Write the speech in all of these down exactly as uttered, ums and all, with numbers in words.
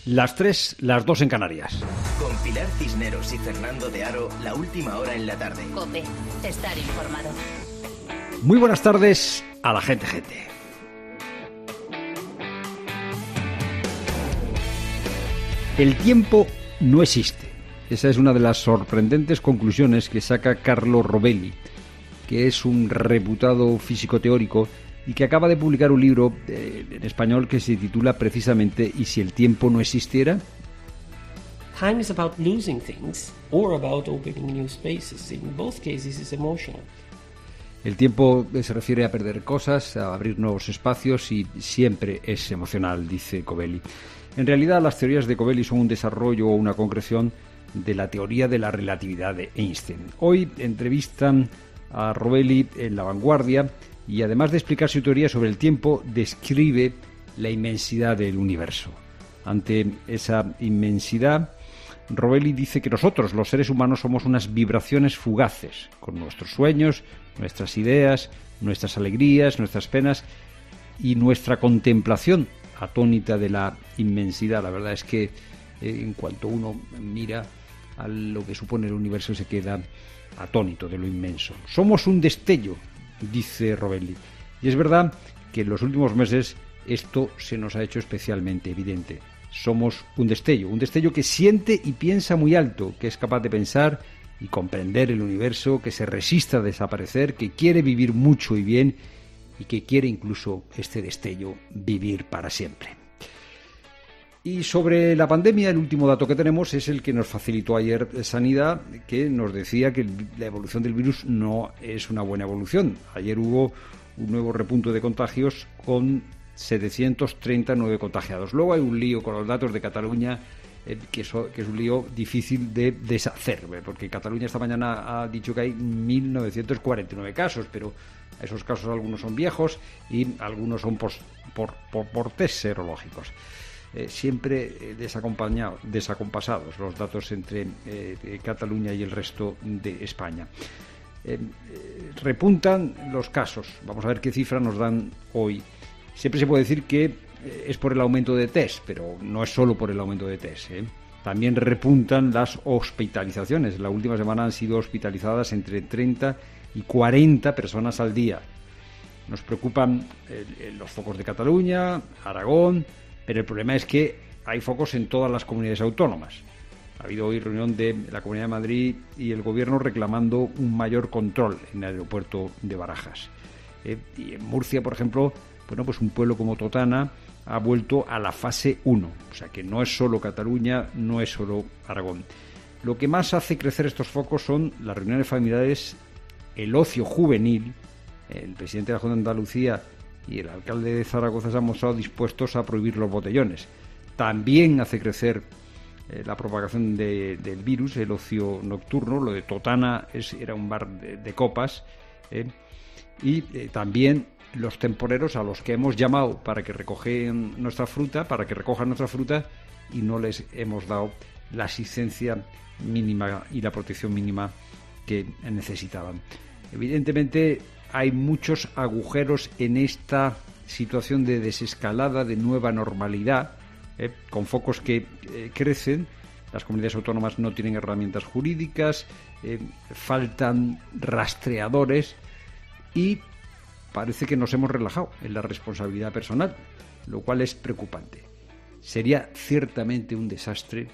Las tres, las dos en Canarias. Con Pilar Cisneros y Fernando de Aro, la última hora en la tarde. COPE, estar informado. Muy buenas tardes a la gente, gente. El tiempo no existe. Esa es una de las sorprendentes conclusiones que saca Carlo Rovelli, que es un reputado físico teórico y que acaba de publicar un libro eh, en español que se titula precisamente ¿Y si el tiempo no existiera? Time is about losing things or about opening new spaces. In both cases it's emotional. El tiempo se refiere a perder cosas, a abrir nuevos espacios y siempre es emocional, dice Covelli. En realidad las teorías de Covelli son un desarrollo o una concreción de la teoría de la relatividad de Einstein. Hoy entrevistan a Rovelli en La Vanguardia y además de explicar su teoría sobre el tiempo, describe la inmensidad del universo. Ante esa inmensidad, Rovelli dice que nosotros, los seres humanos, somos unas vibraciones fugaces, con nuestros sueños, nuestras ideas, nuestras alegrías, nuestras penas y nuestra contemplación atónita de la inmensidad. La verdad es que eh, en cuanto uno mira a lo que supone el universo se queda atónito de lo inmenso. Somos un destello, dice Rovelli. Y es verdad que en los últimos meses esto se nos ha hecho especialmente evidente. Somos un destello, un destello que siente y piensa muy alto, que es capaz de pensar y comprender el universo, que se resiste a desaparecer, que quiere vivir mucho y bien y que quiere incluso este destello vivir para siempre. Y sobre la pandemia, el último dato que tenemos es el que nos facilitó ayer Sanidad, que nos decía que la evolución del virus no es una buena evolución. Ayer hubo un nuevo repunto de contagios con setecientos treinta y nueve contagiados. Luego hay un lío con los datos de Cataluña, eh, que, eso, que es un lío difícil de deshacer, porque Cataluña esta mañana ha dicho que hay mil novecientos cuarenta y nueve casos, pero esos casos algunos son viejos y algunos son por, por, por, por test serológicos. Eh, siempre eh, desacompañados, desacompasados los datos entre eh, Cataluña y el resto de España. Eh, eh, repuntan los casos. Vamos a ver qué cifra nos dan hoy. Siempre se puede decir que eh, es por el aumento de test, pero no es solo por el aumento de test. ¿eh? También repuntan las hospitalizaciones. La última semana han sido hospitalizadas entre treinta y cuarenta personas al día. Nos preocupan eh, los focos de Cataluña, Aragón, pero el problema es que hay focos en todas las comunidades autónomas. Ha habido hoy reunión de la Comunidad de Madrid y el Gobierno reclamando un mayor control en el aeropuerto de Barajas. Eh, y en Murcia, por ejemplo, bueno, pues un pueblo como Totana ha vuelto a la fase uno. O sea que no es solo Cataluña, no es solo Aragón. Lo que más hace crecer estos focos son las reuniones familiares, el ocio juvenil. El presidente de la Junta de Andalucía y el alcalde de Zaragoza se han mostrado dispuestos a prohibir los botellones. También hace crecer eh, la propagación de, del virus, el ocio nocturno. Lo de Totana es, era un bar de, de copas. Eh, y eh, también los temporeros a los que hemos llamado para que recogen nuestra fruta, para que recojan nuestra fruta y no les hemos dado la asistencia mínima y la protección mínima que necesitaban. Evidentemente hay muchos agujeros en esta situación de desescalada, de nueva normalidad, eh, con focos que eh, crecen. Las comunidades autónomas no tienen herramientas jurídicas, eh, faltan rastreadores y parece que nos hemos relajado en la responsabilidad personal, lo cual es preocupante. Sería ciertamente un desastre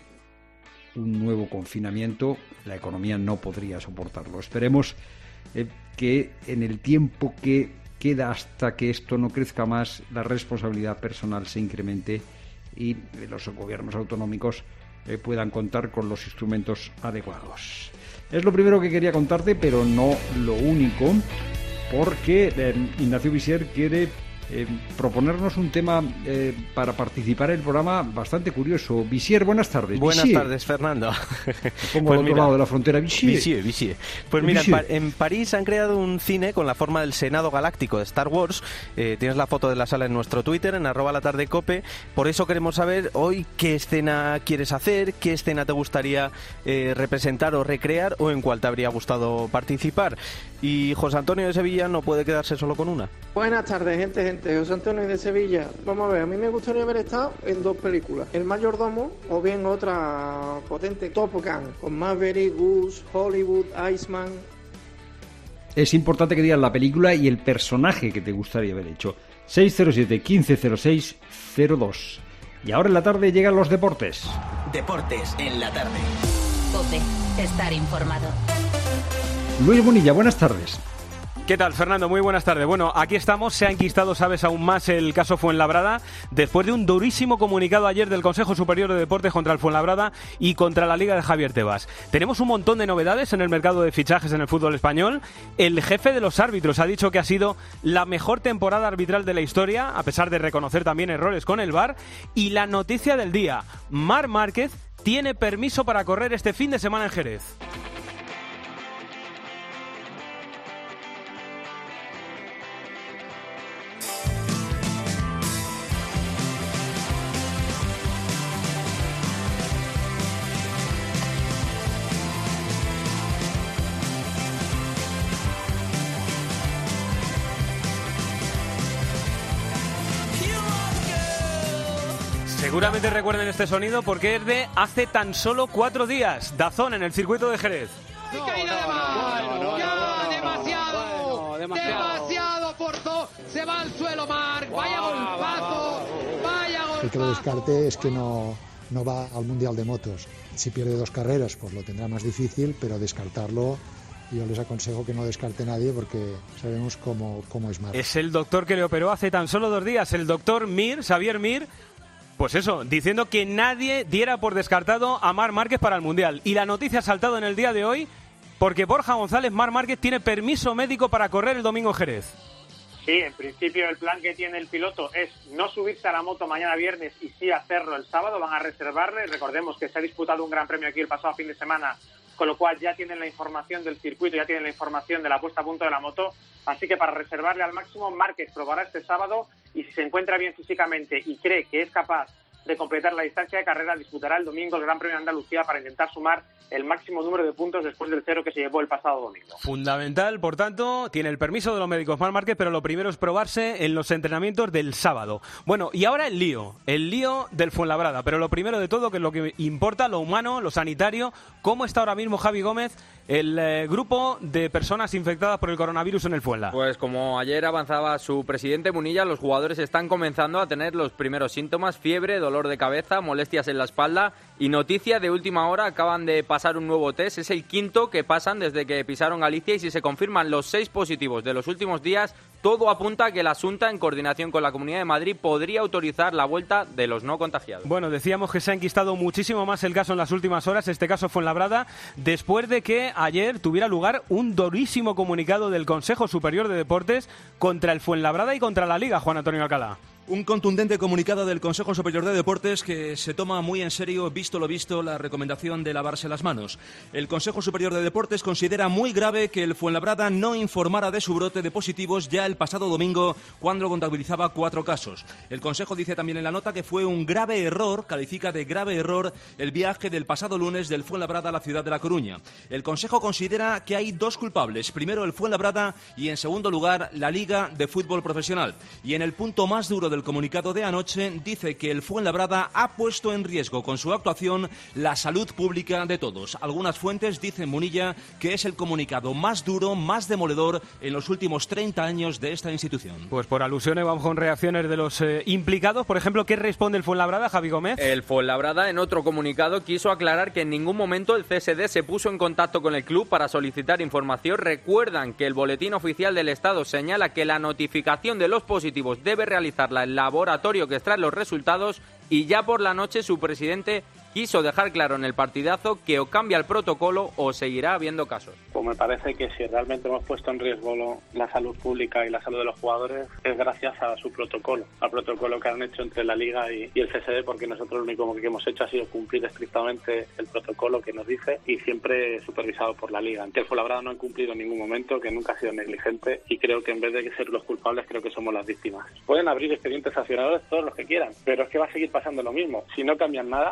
un nuevo confinamiento, la economía no podría soportarlo. Esperemos eh, que en el tiempo que queda hasta que esto no crezca más, la responsabilidad personal se incremente y los gobiernos autonómicos eh, puedan contar con los instrumentos adecuados. Es lo primero que quería contarte, pero no lo único, porque eh, Ignacio Visier quiere eh, proponernos un tema eh, para participar en el programa bastante curioso. Visier, buenas tardes. Buenas Visier. tardes, Fernando. Pongo Pues al otro mira, lado de la frontera. Visier. Visier, Visier. Pues mira, en, Pa- en París han creado un cine con la forma del Senado Galáctico de Star Wars. Eh, tienes la foto de la sala en nuestro Twitter, en arroba la tarde cope. Por eso queremos saber hoy qué escena quieres hacer, qué escena te gustaría eh, representar o recrear, o en cuál te habría gustado participar. Y José Antonio de Sevilla no puede quedarse solo con una. Buenas tardes, gente, gente. José Antonio de Sevilla. Vamos a ver, a mí me gustaría haber estado en dos películas. El Mayordomo o bien otra potente, Top Gun, con Maverick, Goose, Hollywood, Iceman. Es importante que digas la película y el personaje que te gustaría haber hecho. seis cero siete, quince cero seis cero dos. Y ahora en la tarde llegan los deportes. Deportes en la tarde. COPE. Estar informado. Luis Bonilla, buenas tardes. ¿Qué tal, Fernando? Muy buenas tardes. Bueno, aquí estamos. Se ha enquistado, sabes, aún más el caso Fuenlabrada después de un durísimo comunicado ayer del Consejo Superior de Deportes contra el Fuenlabrada y contra la Liga de Javier Tebas. Tenemos un montón de novedades en el mercado de fichajes en el fútbol español. El jefe de los árbitros ha dicho que ha sido la mejor temporada arbitral de la historia, a pesar de reconocer también errores con el V A R. Y la noticia del día, Marc Márquez tiene permiso para correr este fin de semana en Jerez. Seguramente recuerden este sonido porque es de hace tan solo cuatro días. Dazón en el circuito de Jerez. No, caída de mano, ya demasiado, demasiado forzó, se va al suelo Marc, vaya golpazo, vaya golpazo. El que lo descarte es que no, no va al Mundial de Motos. Si pierde dos carreras, pues lo tendrá más difícil, pero descartarlo, yo les aconsejo que no descarte nadie porque sabemos cómo, cómo es Marc. Es el doctor que le operó hace tan solo dos días, el doctor Mir, Xavier Mir. Pues eso, diciendo que nadie diera por descartado a Marc Márquez para el Mundial. Y la noticia ha saltado en el día de hoy porque Borja González, Marc Márquez, tiene permiso médico para correr el domingo en Jerez. Sí, en principio el plan que tiene el piloto es no subirse a la moto mañana viernes y sí hacerlo el sábado. Van a reservarle. Recordemos que se ha disputado un gran premio aquí el pasado fin de semana, con lo cual ya tienen la información del circuito, ya tienen la información de la puesta a punto de la moto. Así que para reservarle al máximo, Márquez probará este sábado y si se encuentra bien físicamente y cree que es capaz de completar la distancia de carrera, disputará el domingo el Gran Premio de Andalucía para intentar sumar el máximo número de puntos después del cero que se llevó el pasado domingo. Fundamental, por tanto, tiene el permiso de los médicos Marc Márquez, pero lo primero es probarse en los entrenamientos del sábado. Bueno, y ahora el lío, el lío del Fuenlabrada, pero lo primero de todo, que es lo que importa, lo humano, lo sanitario, ¿cómo está ahora mismo, Javi Gómez, el eh, grupo de personas infectadas por el coronavirus en el Fuenla? Pues como ayer avanzaba su presidente Munilla, los jugadores están comenzando a tener los primeros síntomas: fiebre, dolor de cabeza, molestias en la espalda. Y noticia de última hora, acaban de pasar un nuevo test, es el quinto que pasan desde que pisaron Galicia, y si se confirman los seis positivos de los últimos días, todo apunta a que la Xunta, en coordinación con la Comunidad de Madrid, podría autorizar la vuelta de los no contagiados. Bueno, decíamos que se ha enquistado muchísimo más el caso en las últimas horas, este caso Fuenlabrada, después de que ayer tuviera lugar un durísimo comunicado del Consejo Superior de Deportes contra el Fuenlabrada y contra la Liga, Juan Antonio Alcalá. Un contundente comunicado del Consejo Superior de Deportes que se toma muy en serio, visto lo visto, la recomendación de lavarse las manos. El Consejo Superior de Deportes considera muy grave que el Fuenlabrada no informara de su brote de positivos ya el pasado domingo, cuando contabilizaba cuatro casos. El Consejo dice también en la nota que fue un grave error, califica de grave error, el viaje del pasado lunes del Fuenlabrada a la ciudad de La Coruña. El Consejo considera que hay dos culpables, primero el Fuenlabrada y en segundo lugar la Liga de Fútbol Profesional. Y en el punto más duro del El comunicado de anoche dice que el Fuenlabrada ha puesto en riesgo con su actuación la salud pública de todos. Algunas fuentes dicen, Munilla, que es el comunicado más duro, más demoledor en los últimos treinta años de esta institución. Pues por alusiones vamos con reacciones de los eh, implicados. Por ejemplo, ¿qué responde el Fuenlabrada, Javi Gómez? El Fuenlabrada, en otro comunicado, quiso aclarar que en ningún momento el C S D se puso en contacto con el club para solicitar información. Recuerdan que el boletín oficial del Estado señala que la notificación de los positivos debe realizarla el laboratorio que extrae los resultados, y ya por la noche su presidente quiso dejar claro en el partidazo que o cambia el protocolo o seguirá habiendo casos. Pues me parece que si realmente hemos puesto en riesgo lo, la salud pública y la salud de los jugadores es gracias a su protocolo, al protocolo que han hecho entre la Liga y, y el C S D, porque nosotros lo único que hemos hecho ha sido cumplir estrictamente el protocolo que nos dice, y siempre supervisado por la Liga. Que el Fuenlabrada no ha incumplido en ningún momento, que nunca ha sido negligente, y creo que en vez de ser los culpables, creo que somos las víctimas. Pueden abrir expedientes sancionadores todos los que quieran, pero es que va a seguir pasando lo mismo. Si no cambian nada, va a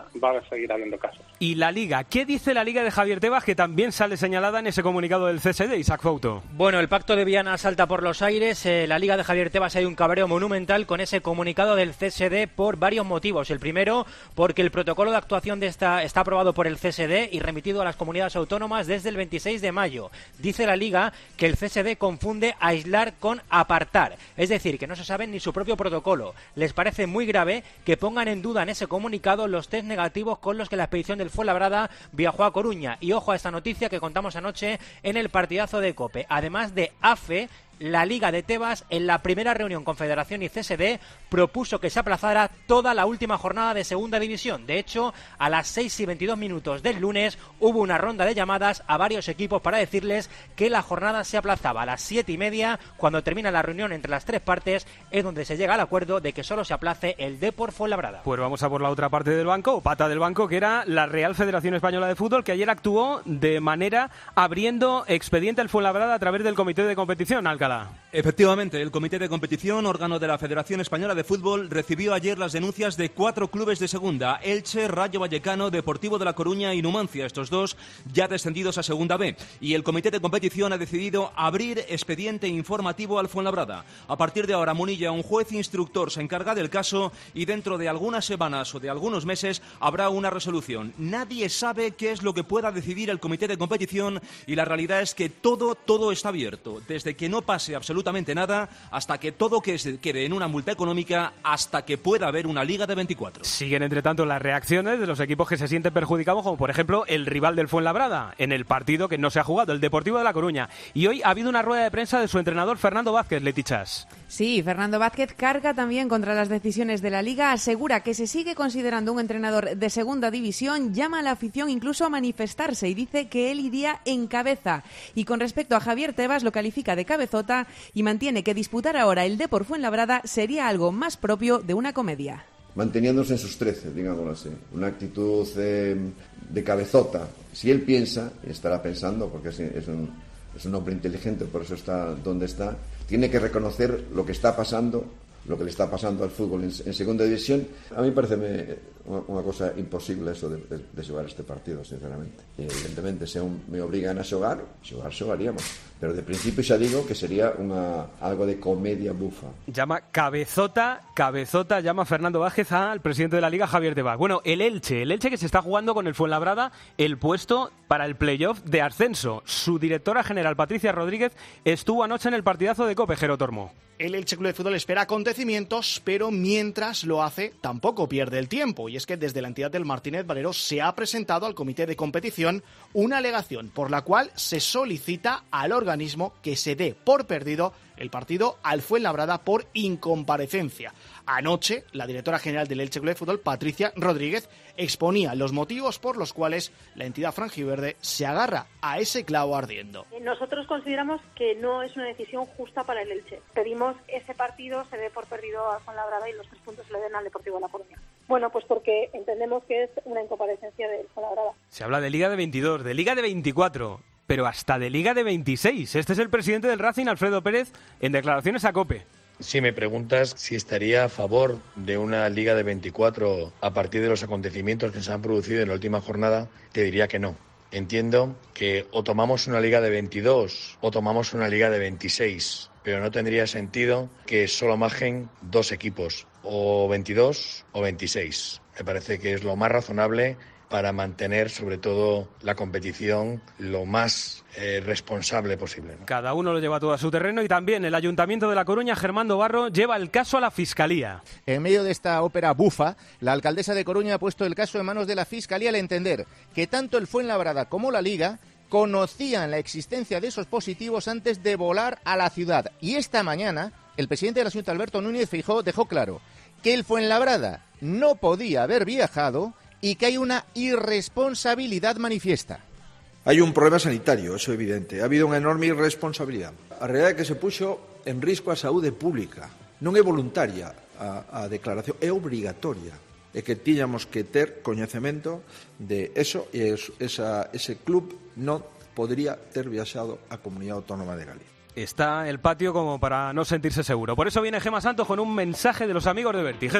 seguir habiendo casos. ¿Y la Liga? ¿Qué dice la Liga de Javier Tebas, que también sale señalada en ese comunicado del C S D, Isaac Fouto? Bueno, el pacto de Viana salta por los aires. Eh, la Liga de Javier Tebas hay un cabreo monumental con ese comunicado del C S D por varios motivos. El primero, porque el protocolo de actuación de esta está aprobado por el C S D y remitido a las comunidades autónomas desde el veintiséis de mayo. Dice la Liga que el C S D confunde aislar con apartar, es decir, que no se sabe ni su propio protocolo. Les parece muy grave que pongan en duda en ese comunicado los test negativos con los que la expedición del Fuenlabrada viajó a Coruña. Y ojo a esta noticia que contamos anoche en el partidazo de COPE. Además de A F E, la Liga de Tebas, en la primera reunión con Federación y C S D, propuso que se aplazara toda la última jornada de Segunda División. De hecho, a las seis y veintidós minutos del lunes hubo una ronda de llamadas a varios equipos para decirles que la jornada se aplazaba. A las siete y media, cuando termina la reunión entre las tres partes, es donde se llega al acuerdo de que solo se aplace el Depor Fuenlabrada. Pues vamos a por la otra parte del banco, o pata del banco, que era la Real Federación Española de Fútbol, que ayer actuó de manera abriendo expediente al Fuenlabrada a través del Comité de Competición, Alcalá. Efectivamente, el Comité de Competición, órgano de la Federación Española de Fútbol, recibió ayer las denuncias de cuatro clubes de segunda: Elche, Rayo Vallecano, Deportivo de La Coruña y Numancia, estos dos ya descendidos a Segunda B. Y el Comité de Competición ha decidido abrir expediente informativo al Fuenlabrada. A partir de ahora, Munilla, un juez instructor, se encarga del caso y dentro de algunas semanas o de algunos meses habrá una resolución. Nadie sabe qué es lo que pueda decidir el Comité de Competición y la realidad es que todo, todo está abierto. Desde que no pase absolutamente nada, hasta que todo quede en una multa económica, hasta que pueda haber una Liga de veinticuatro. Siguen, entre tanto, las reacciones de los equipos que se sienten perjudicados, como por ejemplo el rival del Fuenlabrada, en el partido que no se ha jugado, el Deportivo de La Coruña. Y hoy ha habido una rueda de prensa de su entrenador, Fernando Vázquez, Letichas. Sí, Fernando Vázquez carga también contra las decisiones de la Liga, asegura que se sigue considerando un entrenador de segunda división, llama a la afición incluso a manifestarse y dice que él iría en cabeza. Y con respecto a Javier Tebas, lo califica de cabezota y mantiene que disputar ahora el Depor Fuenlabrada sería algo más propio de una comedia. Manteniéndose en sus trece, digámoslo así, una actitud eh, de cabezota. Si él piensa, y estará pensando, porque es, es, un, es un hombre inteligente, por eso está donde está, tiene que reconocer lo que está pasando, lo que le está pasando al fútbol en, en segunda división. A mí me parece me, una, una cosa imposible eso de, de, de jugar este partido, sinceramente. Y evidentemente, se un, me obligan a xogar, xogar xogaríamos. Pero de principio ya digo que sería una, algo de comedia bufa. Llama cabezota, cabezota, llama Fernando Vázquez al presidente de la Liga, Javier Tebas. Bueno, el Elche, el Elche que se está jugando con el Fuenlabrada el puesto para el playoff de ascenso. Su directora general, Patricia Rodríguez, estuvo anoche en el partidazo de COPE, Jero Tormo. El Elche Club de Fútbol espera acontecimientos, pero mientras lo hace, tampoco pierde el tiempo. Y es que desde la entidad del Martínez Valero se ha presentado al Comité de Competición una alegación por la cual se solicita al organismo que se dé por perdido el partido al Fuenlabrada por incomparecencia. Anoche, la directora general del Elche Club de Fútbol, Patricia Rodríguez, exponía los motivos por los cuales la entidad franjiverde se agarra a ese clavo ardiendo. Nosotros consideramos que no es una decisión justa para el Elche. Pedimos ese partido se dé por perdido al Fuenlabrada y los tres puntos se le den al Deportivo de La Coruña. Bueno, pues porque entendemos que es una incomparecencia del Fuenlabrada. Se habla de Liga de veintidós, de Liga de veinticuatro, pero hasta de Liga de veintiséis. Este es el presidente del Racing, Alfredo Pérez, en declaraciones a COPE. Si me preguntas si estaría a favor de una Liga de veinticuatro a partir de los acontecimientos que se han producido en la última jornada, te diría que no. Entiendo que o tomamos una Liga de veintidós o tomamos una Liga de veintiséis, pero no tendría sentido que solo margen dos equipos, o veintidós o veintiséis. Me parece que es lo más razonable para mantener sobre todo la competición lo más eh, responsable posible, ¿no? Cada uno lo lleva todo a su terreno y también el Ayuntamiento de La Coruña, Germán Barro, lleva el caso a la Fiscalía. En medio de esta ópera bufa, la alcaldesa de Coruña ha puesto el caso en manos de la Fiscalía al entender que tanto el Fuenlabrada como la Liga conocían la existencia de esos positivos antes de volar a la ciudad. Y esta mañana, el presidente de la Junta, Alberto Núñez Feijóo, dejó claro que el Fuenlabrada no podía haber viajado y que hay una irresponsabilidad manifiesta. Hai un problema sanitario, eso é evidente. Ha habido unha enorme irresponsabilidade. A realidade é que se puxo en risco a saúde pública. Non é voluntaria a, a declaración, é obrigatoria. É que tiñamos que ter coñecemento de eso e esa, ese club non podría ter viaxado á Comunidade Autónoma de Galicia. Está el patio como para no sentirse seguro. Por eso viene Gema Santos con un mensaje de los amigos de Berti. Gema.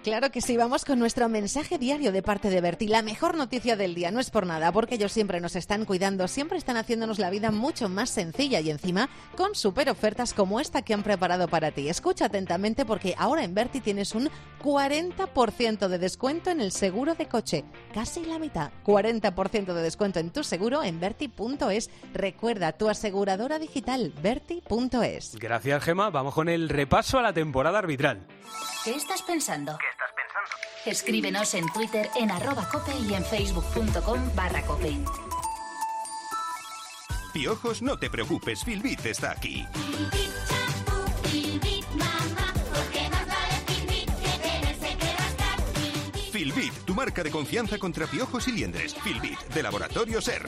Claro que sí, vamos con nuestro mensaje diario de parte de Berti. La mejor noticia del día, no es por nada, porque ellos siempre nos están cuidando, siempre están haciéndonos la vida mucho más sencilla y encima con súper ofertas como esta que han preparado para ti. Escucha atentamente porque ahora en Berti tienes un cuarenta por ciento de descuento en el seguro de coche. Casi la mitad. cuarenta por ciento de descuento en tu seguro en Berti punto es. Recuerda, tu aseguradora digital, Berti punto es. Gracias, Gemma. Vamos con el repaso a la temporada arbitral. ¿Qué estás pensando? ¿Qué estás pensando? Escríbenos en Twitter en arroba cope y en facebook.com barra cope. Piojos, no te preocupes, Filbit está aquí. Filbit, tu marca de confianza contra piojos y liendres. Filbit, de Laboratorio CERN.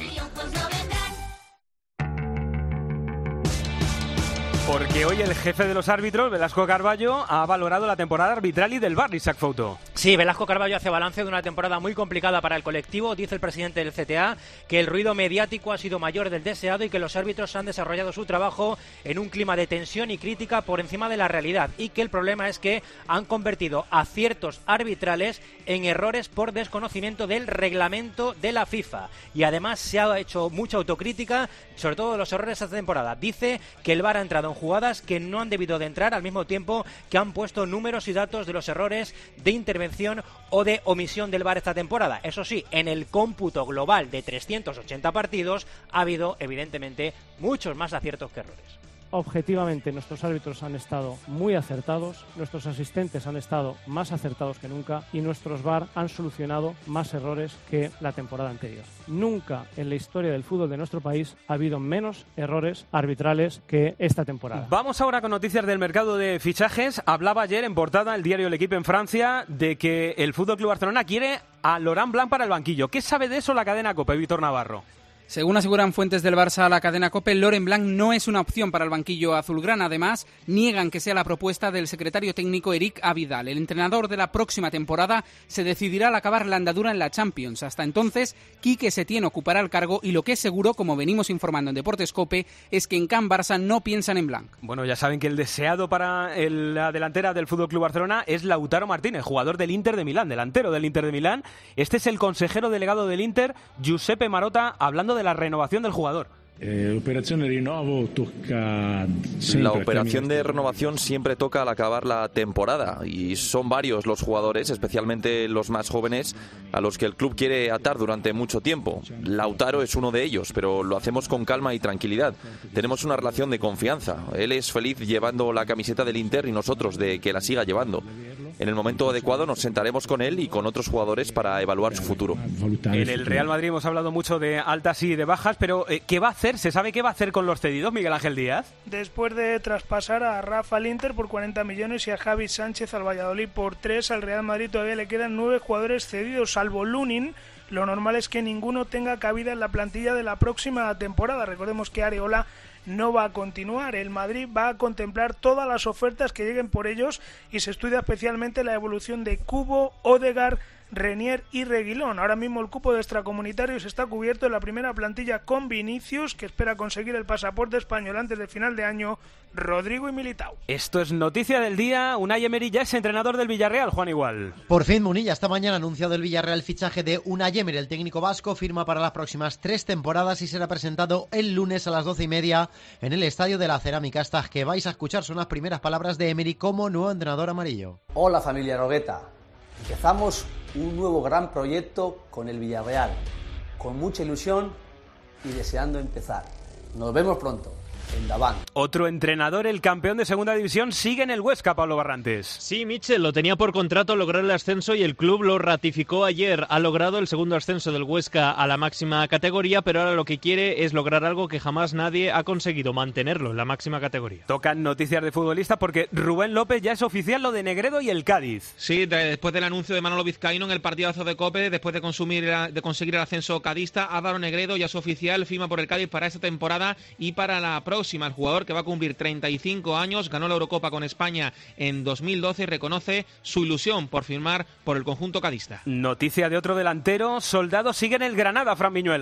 Porque hoy el jefe de los árbitros, Velasco Carballo, ha valorado la temporada arbitral y del V A R, Isaac Fouto. Sí, Velasco Carballo hace balance de una temporada muy complicada para el colectivo. Dice el presidente del C T A que el ruido mediático ha sido mayor del deseado y que los árbitros han desarrollado su trabajo en un clima de tensión y crítica por encima de la realidad, y que el problema es que han convertido aciertos arbitrales en errores por desconocimiento del reglamento de la FIFA. Y además se ha hecho mucha autocrítica, sobre todo de los errores de esta temporada. Dice que el V A R ha entrado en jugadas que no han debido de entrar, al mismo tiempo que han puesto números y datos de los errores de intervención o de omisión del V A R esta temporada. Eso sí, en el cómputo global de trescientos ochenta partidos ha habido, evidentemente, muchos más aciertos que errores. Objetivamente, nuestros árbitros han estado muy acertados, nuestros asistentes han estado más acertados que nunca y nuestros V A R han solucionado más errores que la temporada anterior. Nunca en la historia del fútbol de nuestro país ha habido menos errores arbitrales que esta temporada. Vamos ahora con noticias del mercado de fichajes. Hablaba ayer en portada el diario El Equipo en Francia de que el F C Barcelona quiere a Laurent Blanc para el banquillo. ¿Qué sabe de eso la cadena COPE, Víctor Navarro? Según aseguran fuentes del Barça a la cadena COPE, Laurent Blanc no es una opción para el banquillo azulgrana. Además, niegan que sea la propuesta del secretario técnico Eric Abidal. El entrenador de la próxima temporada se decidirá al acabar la andadura en la Champions. Hasta entonces, Quique Setién ocupará el cargo y lo que es seguro, como venimos informando en Deportes COPE, es que en Can Barça no piensan en Blanc. Bueno, ya saben que el deseado para el, la delantera del F C Barcelona es Lautaro Martínez, jugador del Inter de Milán, delantero del Inter de Milán. Este es el consejero delegado del Inter, Giuseppe Marotta, hablando de la renovación del jugador. Eh, la operación de renovo toca la operación de renovación siempre toca al acabar la temporada y son varios los jugadores, especialmente los más jóvenes, a los que el club quiere atar durante mucho tiempo. Lautaro es uno de ellos, pero lo hacemos con calma y tranquilidad. Tenemos una relación de confianza. Él es feliz llevando la camiseta del Inter y nosotros de que la siga llevando. En el momento adecuado nos sentaremos con él y con otros jugadores para evaluar su futuro. En el Real Madrid hemos hablado mucho de altas y de bajas, pero eh, ¿qué va a hacer? ¿Se sabe qué va a hacer con los cedidos, Miguel Ángel Díaz? Después de traspasar a Rafa al Inter por cuarenta millones y a Javi Sánchez al Valladolid por tres, al Real Madrid todavía le quedan nueve jugadores cedidos, salvo Lunin. Lo normal es que ninguno tenga cabida en la plantilla de la próxima temporada. Recordemos que Areola no va a continuar. El Madrid va a contemplar todas las ofertas que lleguen por ellos y se estudia especialmente la evolución de Kubo, Odegaard, Renier y Reguilón. Ahora mismo el cupo de extracomunitarios está cubierto en la primera plantilla con Vinicius, que espera conseguir el pasaporte español antes del final de año, Rodrigo y Militao. Esto es noticia del día. Unai Emery ya es entrenador del Villarreal, Juan Igual. Por fin, Munilla, esta mañana ha anunciado el Villarreal el fichaje de Unai Emery. El técnico vasco firma para las próximas tres temporadas y será presentado el lunes a las doce y media en el Estadio de la Cerámica. Estas que vais a escuchar son las primeras palabras de Emery como nuevo entrenador amarillo. Hola familia Nogueta, empezamos un nuevo gran proyecto con el Villarreal, con mucha ilusión y deseando empezar. Nos vemos pronto. en Davant. Otro entrenador, el campeón de segunda división, sigue en el Huesca, Pablo Barrantes. Sí, Michel, lo tenía por contrato lograr el ascenso y el club lo ratificó ayer. Ha logrado el segundo ascenso del Huesca a la máxima categoría, pero ahora lo que quiere es lograr algo que jamás nadie ha conseguido, mantenerlo en la máxima categoría. Tocan noticias de futbolistas porque Rubén López ya es oficial lo de Negredo y el Cádiz. Sí, después del anuncio de Manolo Vizcaíno en el partidazo de COPE, después de, consumir, de conseguir el ascenso cadista, Álvaro Negredo ya es oficial, firma por el Cádiz para esta temporada y para la próxima. El jugador que va a cumplir treinta y cinco años, ganó la Eurocopa con España en dos mil doce y reconoce su ilusión por firmar por el conjunto cadista. Noticia de otro delantero, Soldado sigue en el Granada, Fran Viñuela.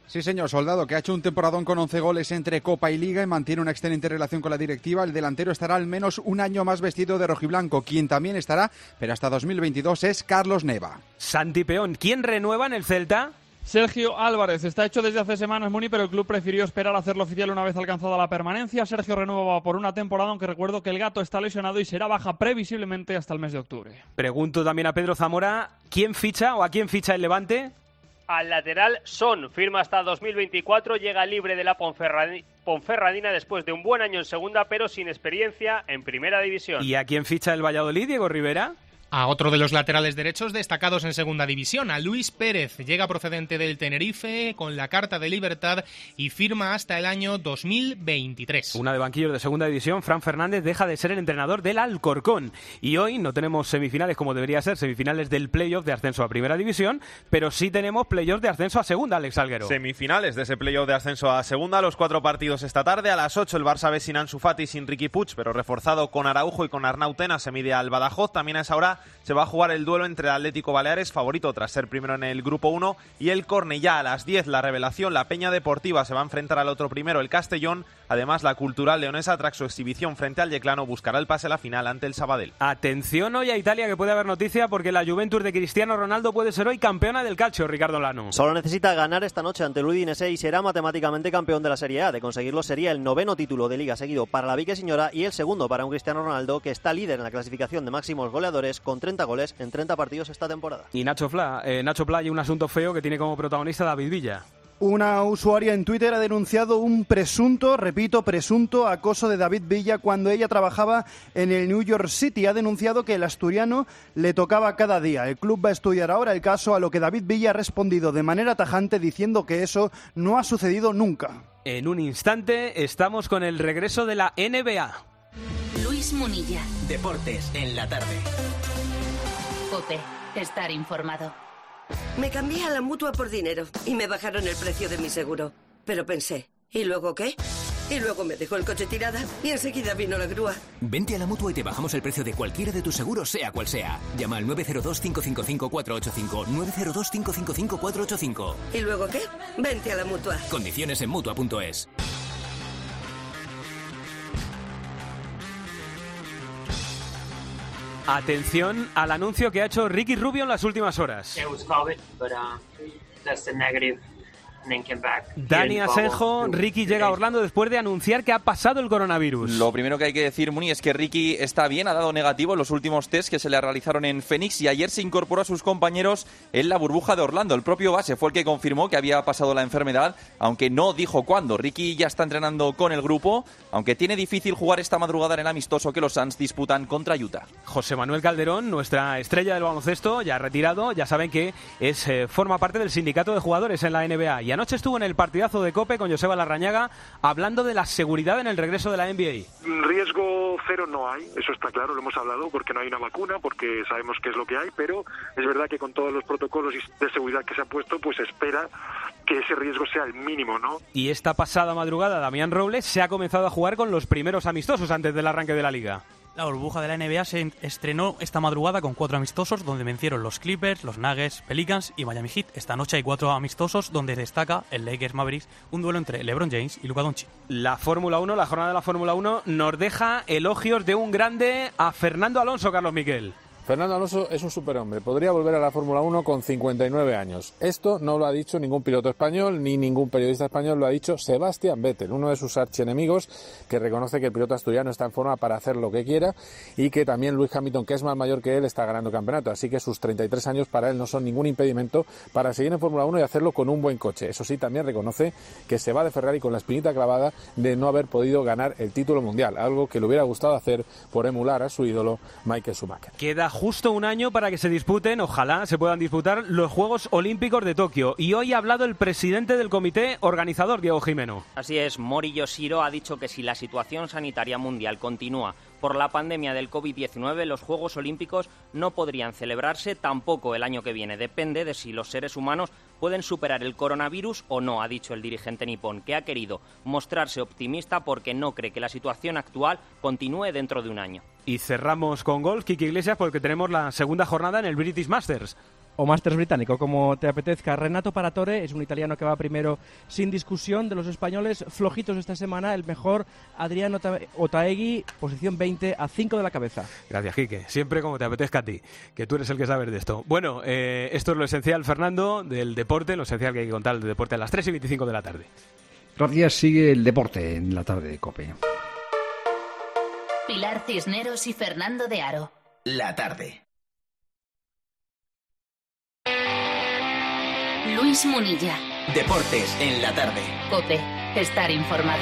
Sí, señor, Soldado, que ha hecho un temporadón con once goles entre Copa y Liga y mantiene una excelente relación con la directiva. El delantero estará al menos un año más vestido de rojiblanco. Quien también estará, pero hasta dos mil veintidós, es Carlos Neva. Santi Peón, ¿quién renueva en el Celta? Sergio Álvarez. Está hecho desde hace semanas, Muni, pero el club prefirió esperar a hacerlo oficial una vez alcanzada la permanencia. Sergio renueva por una temporada, aunque recuerdo que el gato está lesionado y será baja previsiblemente hasta el mes de octubre. Pregunto también a Pedro Zamora, ¿quién ficha o a quién ficha el Levante? Al lateral Son, firma hasta dos mil veinticuatro, llega libre de la Ponferradi- Ponferradina después de un buen año en segunda, pero sin experiencia en primera división. ¿Y a quién ficha el Valladolid, Diego Rivera? A otro de los laterales derechos destacados en segunda división, a Luis Pérez. Llega procedente del Tenerife con la carta de libertad y firma hasta el año dos mil veintitrés. Una de banquillos de segunda división, Fran Fernández deja de ser el entrenador del Alcorcón. Y hoy no tenemos semifinales como debería ser, semifinales del playoff de ascenso a primera división, pero sí tenemos playoff de ascenso a segunda, Alex Alguero. Semifinales de ese playoff de ascenso a segunda, los cuatro partidos esta tarde. A las ocho el Barça ve sin Ansu Fati, sin Riqui Puig, pero reforzado con Araujo y con Arnau Tena, se mide al Badajoz. También a esa hora se va a jugar el duelo entre el Atlético Baleares, favorito tras ser primero en el grupo uno, y el Cornellá. A las diez la revelación, la Peña Deportiva se va a enfrentar al otro primero, el Castellón. Además, la Cultural Leonesa, tras su exhibición frente al Yeclano, buscará el pase a la final ante el Sabadell. Atención hoy a Italia, que puede haber noticia, porque la Juventus de Cristiano Ronaldo puede ser hoy campeona del calcio, Ricardo Lano. Solo necesita ganar esta noche ante el Udinese y será matemáticamente campeón de la Serie A. De conseguirlo sería el noveno título de Liga seguido para la Vique Signora y el segundo para un Cristiano Ronaldo que está líder en la clasificación de máximos goleadores con treinta goles en treinta partidos esta temporada. Y Nacho Fla, eh, Nacho Pla, hay un asunto feo que tiene como protagonista David Villa. Una usuaria en Twitter ha denunciado un presunto, repito, presunto acoso de David Villa cuando ella trabajaba en el New York City. Ha denunciado que el asturiano le tocaba cada día. El club va a estudiar ahora el caso, a lo que David Villa ha respondido de manera tajante diciendo que eso no ha sucedido nunca. En un instante estamos con el regreso de la N B A. Luis Munilla. Deportes en la tarde. COPE. Estar informado. Me cambié a la Mutua por dinero y me bajaron el precio de mi seguro. Pero pensé, ¿y luego qué? Y luego me dejó el coche tirada y enseguida vino la grúa. Vente a la Mutua y te bajamos el precio de cualquiera de tus seguros, sea cual sea. Llama al nueve cero dos, cinco cinco cinco, cuatro ocho cinco, nueve cero dos, cinco cinco cinco, cuatro ocho cinco. ¿Y luego qué? Vente a la Mutua. Condiciones en Mutua punto es. Atención al anuncio que ha hecho Ricky Rubio en las últimas horas. Dani Asenjo, Ricky llega a Orlando después de anunciar que ha pasado el coronavirus. Lo primero que hay que decir, Muni, es que Ricky está bien, ha dado negativo en los últimos test que se le realizaron en Phoenix y ayer se incorporó a sus compañeros en la burbuja de Orlando. El propio base fue el que confirmó que había pasado la enfermedad, aunque no dijo cuándo. Ricky ya está entrenando con el grupo, aunque tiene difícil jugar esta madrugada en el amistoso que los Suns disputan contra Utah. José Manuel Calderón, nuestra estrella del baloncesto, ya retirado, ya saben que es eh, forma parte del sindicato de jugadores en la N B A. Y anoche estuvo en el partidazo de COPE con Joseba Larrañaga hablando de la seguridad en el regreso de la N B A. Riesgo cero no hay, eso está claro, lo hemos hablado, porque no hay una vacuna, porque sabemos qué es lo que hay, pero es verdad que con todos los protocolos de seguridad que se han puesto, pues se espera que ese riesgo sea el mínimo, ¿no? Y esta pasada madrugada Damián Robles se ha comenzado a jugar con los primeros amistosos antes del arranque de la liga. La burbuja de la N B A se estrenó esta madrugada con cuatro amistosos donde vencieron los Clippers, los Nuggets, Pelicans y Miami Heat. Esta noche hay cuatro amistosos donde destaca el Lakers Mavericks, un duelo entre LeBron James y Luka Doncic. La Fórmula uno, la jornada de la Fórmula uno nos deja elogios de un grande a Fernando Alonso, Carlos Miquel. Fernando Alonso es un superhombre, podría volver a la Fórmula uno con cincuenta y nueve años. Esto no lo ha dicho ningún piloto español, ni ningún periodista español, lo ha dicho Sebastián Vettel, uno de sus archienemigos, que reconoce que el piloto asturiano está en forma para hacer lo que quiera y que también Lewis Hamilton, que es más mayor que él, está ganando campeonato. Así que sus treinta y tres años para él no son ningún impedimento para seguir en Fórmula uno y hacerlo con un buen coche. Eso sí, también reconoce que se va de Ferrari con la espinita clavada de no haber podido ganar el título mundial, algo que le hubiera gustado hacer por emular a su ídolo Michael Schumacher. Queda justo un año para que se disputen, ojalá se puedan disputar, los Juegos Olímpicos de Tokio. Y hoy ha hablado el presidente del comité organizador, Diego Jimeno. Así es, Mori Yoshiro ha dicho que si la situación sanitaria mundial continúa por la pandemia del covid diecinueve, los Juegos Olímpicos no podrían celebrarse tampoco el año que viene. Depende de si los seres humanos pueden superar el coronavirus o no, ha dicho el dirigente nipón, que ha querido mostrarse optimista porque no cree que la situación actual continúe dentro de un año. Y cerramos con golf, Kiki Iglesias, porque tenemos la segunda jornada en el British Masters. o Masters británico, como te apetezca. Renato Paratore es un italiano que va primero sin discusión. De los españoles flojitos esta semana, el mejor Adriano Otaegui, posición veinte a cinco de la cabeza. Gracias, Quique. Siempre como te apetezca a ti, que tú eres el que sabes de esto. Bueno, eh, esto es lo esencial, Fernando, del deporte, lo esencial que hay que contar del deporte a las tres y veinticinco de la tarde. Gracias, sigue el deporte en la tarde de COPE. Pilar Cisneros y Fernando de Aro. La tarde. Luis Munilla. Deportes en la tarde. COPE. Estar informado.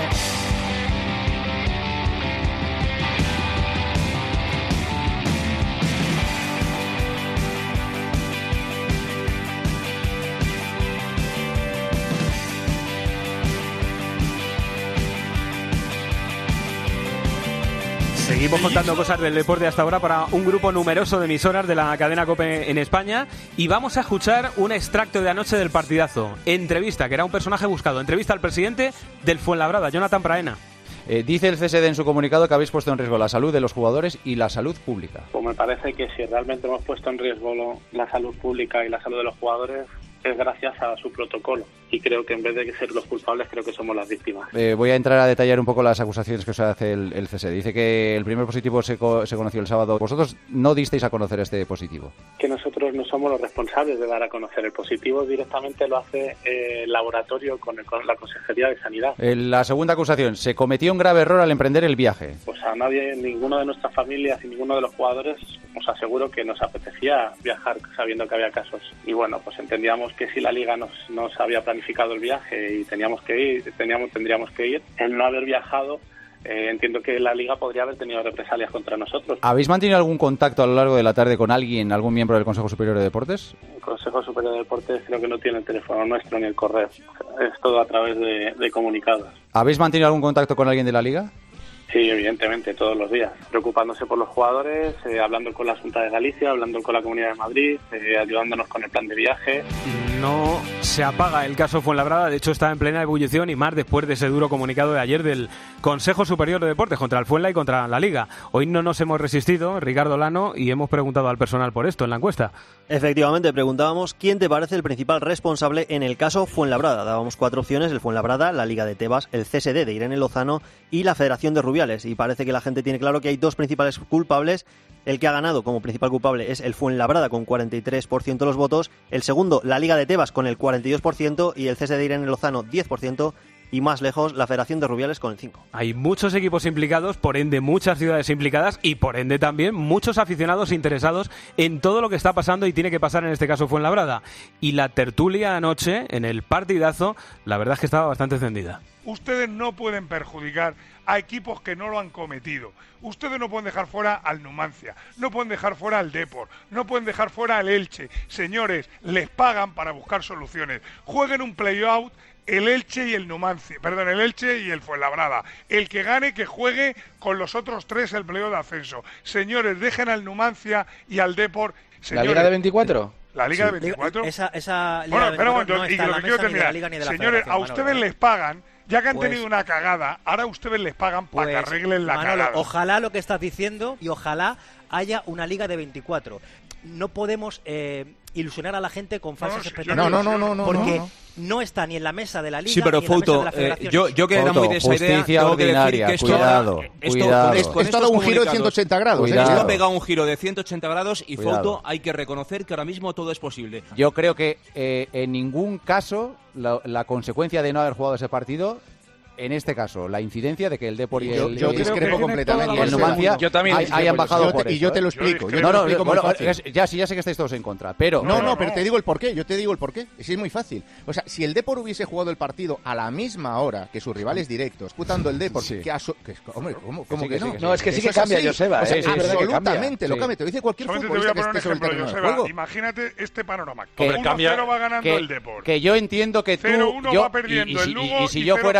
Seguimos contando cosas del deporte hasta ahora para un grupo numeroso de emisoras de la cadena COPE en España y vamos a escuchar un extracto de anoche del partidazo. Entrevista, que era un personaje buscado. Entrevista al presidente del Fuenlabrada, Jonathan Praena. Eh, dice el C S D en su comunicado que habéis puesto en riesgo la salud de los jugadores y la salud pública. Pues me parece que si realmente hemos puesto en riesgo lo, la salud pública y la salud de los jugadores es gracias a su protocolo. Y creo que en vez de ser los culpables, creo que somos las víctimas. Eh, voy a entrar a detallar un poco las acusaciones que os hace el, el C S D. Dice que el primer positivo se, co- se conoció el sábado. Vosotros no disteis a conocer este positivo. Que nosotros no somos los responsables de dar a conocer el positivo. Directamente lo hace eh, el laboratorio con, el, con la Consejería de Sanidad. Eh, la segunda acusación. Se cometió un grave error al emprender el viaje. Pues a nadie, ninguno de nuestras familias y ninguno de los jugadores os aseguro que nos apetecía viajar sabiendo que había casos. Y bueno, pues entendíamos que si la Liga nos, nos había planificado el viaje y teníamos que ir, teníamos, tendríamos que ir, el no haber viajado, eh, entiendo que la Liga podría haber tenido represalias contra nosotros. ¿Habéis mantenido algún contacto a lo largo de la tarde con alguien, algún miembro del Consejo Superior de Deportes? El Consejo Superior de Deportes creo que no tiene el teléfono nuestro ni el correo. Es todo a través de, de comunicados. ¿Habéis mantenido algún contacto con alguien de la Liga? Sí, evidentemente, todos los días, preocupándose por los jugadores, eh, hablando con la Junta de Galicia, hablando con la Comunidad de Madrid, eh, ayudándonos con el plan de viaje. No se apaga el caso Fuenlabrada, de hecho está en plena ebullición y más después de ese duro comunicado de ayer del Consejo Superior de Deportes contra el Fuenla y contra la Liga. Hoy no nos hemos resistido, Ricardo Lano, y hemos preguntado al personal por esto en la encuesta. Efectivamente, preguntábamos quién te parece el principal responsable en el caso Fuenlabrada. Dábamos cuatro opciones, el Fuenlabrada, la Liga de Tebas, el C S D de Irene Lozano y la Federación de Rubiales. Y parece que la gente tiene claro que hay dos principales culpables. El que ha ganado como principal culpable es el Fuenlabrada con cuarenta y tres por ciento de los votos. El segundo, la Liga de Tebas con el cuarenta y dos por ciento y el C S D de Irene Lozano diez por ciento. Y más lejos, la Federación de Rubiales con el cinco por ciento. Hay muchos equipos implicados, por ende muchas ciudades implicadas y por ende también muchos aficionados interesados en todo lo que está pasando y tiene que pasar en este caso Fuenlabrada. Y la tertulia anoche, en el partidazo, la verdad es que estaba bastante encendida. Ustedes no pueden perjudicar a equipos que no lo han cometido. Ustedes no pueden dejar fuera al Numancia, no pueden dejar fuera al Depor, no pueden dejar fuera al Elche. Señores, les pagan para buscar soluciones. Jueguen un play-out el Elche y el Numancia, perdón, el Elche y el Fuenlabrada. El que gane, que juegue con los otros tres el play-out de ascenso. Señores, dejen al Numancia y al Depor. Señores, ¿la Liga de veinticuatro? La Liga Sí. de veinticuatro. Esa, esa Liga bueno, de espera un veinticuatro momento, no y está en lo la que quiero mesa ni de la terminar. Liga ni de la Señores, a Federación, ustedes Manolo, les pagan, ya que han Pues- tenido una cagada, ahora ustedes les pagan para que Pues, arreglen la Manolo, cagada. ojalá lo que estás diciendo y ojalá haya una Liga de veinticuatro. No podemos eh, ilusionar a la gente con falsas No, sí, expectativas. no, no, no, no, porque no, no está ni en la mesa de la Liga Sí, pero ni en la mesa Fouto, de la eh, Federación. yo, yo que era muy de esa idea, Justicia tengo que decir ordinaria, que esto, cuidado, esto, cuidado. con es- con Es todo estos un giro de comunicados, ciento ochenta grados, ¿eh? Cuidado. Esto ha pegado un giro de ciento ochenta grados y Cuidado. Fouto, hay que reconocer que ahora mismo todo es posible. Yo creo que eh, en ningún caso la, la consecuencia de no haber jugado ese partido, en este caso, la incidencia de que el Depor y Yo- el, yo el- discrepo y completamente. el Numancia Yo también hay- discrepo, hayan yo- bajado yo te- por y eso, yo te lo ¿eh? explico, yo te No, lo no, explico muy bueno, fácil. es- ya sí, ya sé que estáis todos en contra, pero No, no, pero te digo el porqué, yo te digo el porqué. Sí, es muy fácil. O sea, si el Depor hubiese jugado el partido a la misma hora que sus rivales directos, disputando el Depor, Sí. que, aso- que hombre, ¿cómo, cómo sí, que, que sí, no? que sí. No, es que sí Eso que cambia, así. Joseba, O sea, ¿eh? Sí, sí, es verdad que cambia. absolutamente, lo Sí. cambia. Te lo dice cualquier Solamente te voy a futbolista que poner un esté sobre el ejemplo, terreno de Joseba. juego. Imagínate este panorama. Que uno cambia- cero va ganando que, el Depor. que yo entiendo que tú cero uno yo- va perdiendo y, y- el y- Lugo y si y yo cero fuera el cero va la presidente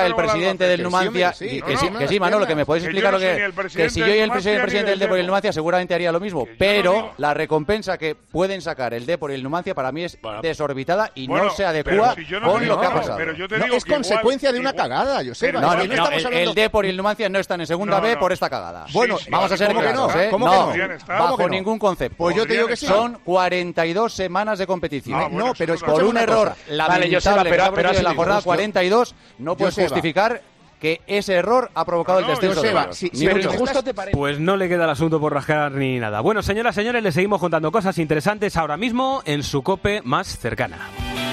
presidente del Numancia, sí, y no, que no, sí, no, que sí, Manolo, que me puedes Que explicar yo lo no soy ni que... el Que presidente si yo del y el Numancia soy el ni presidente del del Depor y el Depor. Numancia seguramente haría lo mismo, no pero digo- la recompensa que pueden sacar el Depor y el Numancia para mí es desorbitada y Bueno, no se pero adecua si yo no con digo lo que ha nada, pasado. pero yo te No, digo es que igual- consecuencia de una igual- cagada, Joseba. No, Es no, que no no, estamos el, hablando- el Depor y el Numancia no están en segunda No, B no. por esta cagada. Bueno, Sí, sí, vamos a ser ¿cómo que no? claros, ¿eh? ¿Cómo que no, no? Podrían estar. bajo ¿Cómo que no? ningún concepto. Pues yo te digo que sí. Son cuarenta y dos semanas de competición. Ah, bueno, no, pero eso Por escúchame un una error cosa. lamentable Vale, Joseba, que pero- ha pero producido ha en la sido jornada injusto. cuarenta y dos, no puedes Joseba. justificar que ese error ha provocado No, el descenso Joseba, de ellos. sí, Ni sí, pero mucho injusto menos. te parece. Pues no le queda el asunto por rascar ni nada. Bueno, señoras, señores, le seguimos contando cosas interesantes ahora mismo en su COPE más cercana.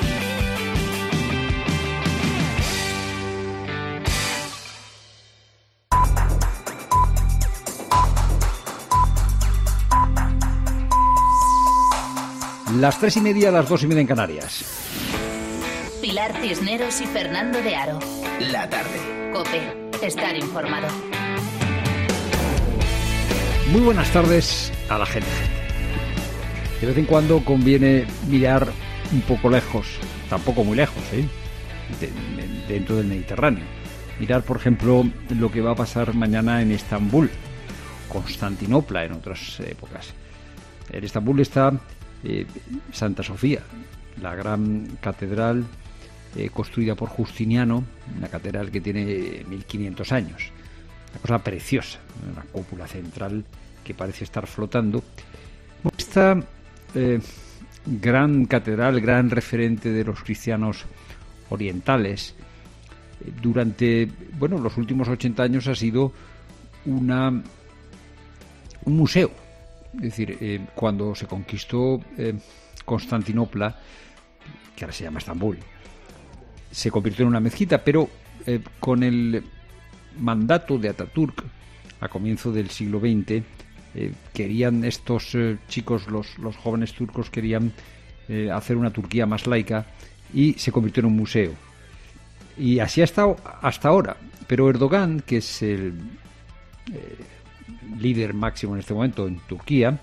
Las tres y media, las dos y media en Canarias. Pilar Cisneros y Fernando de Aro. La tarde. COPE. Estar informado. Muy buenas tardes a la gente. De vez en cuando conviene mirar un poco lejos, tampoco muy lejos, ¿eh? De- de- dentro del Mediterráneo. Mirar, por ejemplo, lo que va a pasar mañana en Estambul, Constantinopla en otras épocas. En Estambul está eh, Santa Sofía, la gran catedral eh, construida por Justiniano, una catedral que tiene mil quinientos años. Una cosa preciosa, una cúpula central que parece estar flotando. Esta eh, gran catedral, gran referente de los cristianos orientales, eh, durante bueno los últimos ochenta años ha sido una un museo. Es decir, eh, cuando se conquistó eh, Constantinopla, que ahora se llama Estambul, se convirtió en una mezquita, pero eh, con el mandato de Ataturk a comienzo del siglo veinte, eh, querían estos eh, chicos, los, los jóvenes turcos, querían eh, hacer una Turquía más laica y se convirtió en un museo. Y así ha estado hasta ahora. Pero Erdogan, que es el eh, líder máximo en este momento en Turquía,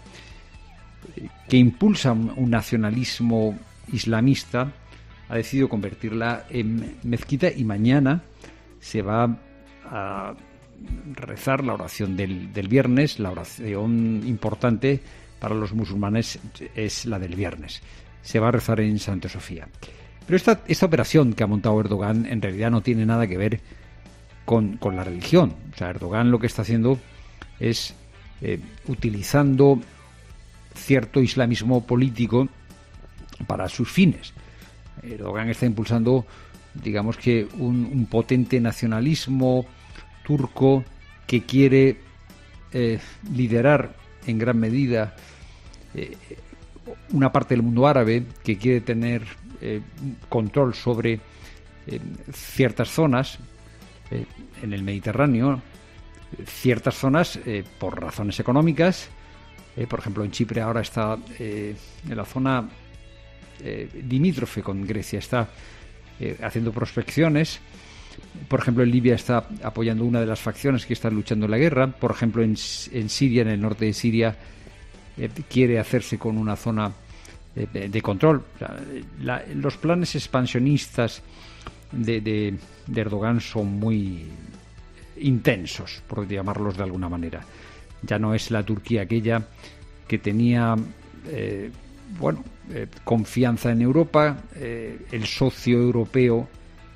eh, que impulsa un, un nacionalismo islamista, ha decidido convertirla en mezquita y mañana se va a rezar la oración del, del viernes. La oración importante para los musulmanes es la del viernes. Se va a rezar en Santa Sofía. Pero esta, esta operación que ha montado Erdogan en realidad no tiene nada que ver con, con la religión. O sea, Erdogan lo que está haciendo es eh, utilizando cierto islamismo político para sus fines. Erdogan está impulsando, digamos que, un, un potente nacionalismo turco que quiere eh, liderar en gran medida eh, una parte del mundo árabe, que quiere tener eh, control sobre eh, ciertas zonas eh, en el Mediterráneo, ciertas zonas eh, por razones económicas. Eh, por ejemplo, en Chipre ahora está eh, en la zona eh, limítrofe con Grecia, está eh, haciendo prospecciones. Por ejemplo, en Libia está apoyando una de las facciones que está luchando en la guerra. Por ejemplo, en, en Siria, en el norte de Siria, eh, quiere hacerse con una zona eh, de control. O sea, la, los planes expansionistas de, de, de Erdogan son muy intensos, por llamarlos de alguna manera. Ya no es la Turquía aquella que tenía eh, bueno eh, confianza en Europa, eh, el socio europeo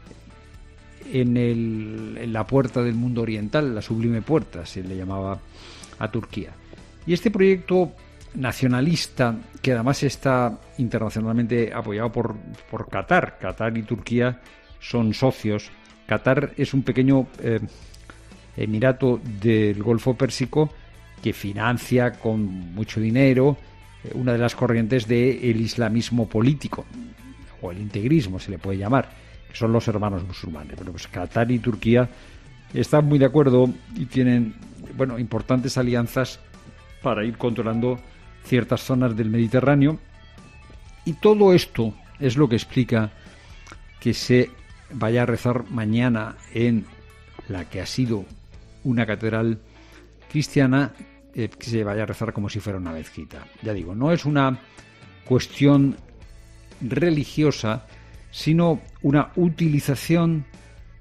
en, el, en la puerta del mundo oriental, la sublime puerta se le llamaba a Turquía. Y este proyecto nacionalista, que además está internacionalmente apoyado por, por Qatar, Qatar y Turquía son socios. Qatar es un pequeño eh, emirato del Golfo Pérsico que financia con mucho dinero eh, una de las corrientes del islamismo político, o el integrismo se le puede llamar, que son los hermanos musulmanes. Bueno, pues Qatar y Turquía están muy de acuerdo y tienen, bueno, importantes alianzas para ir controlando ciertas zonas del Mediterráneo, y todo esto es lo que explica que se vaya a rezar mañana en la que ha sido una catedral cristiana, eh, que se vaya a rezar como si fuera una mezquita. Ya digo, no es una cuestión religiosa, sino una utilización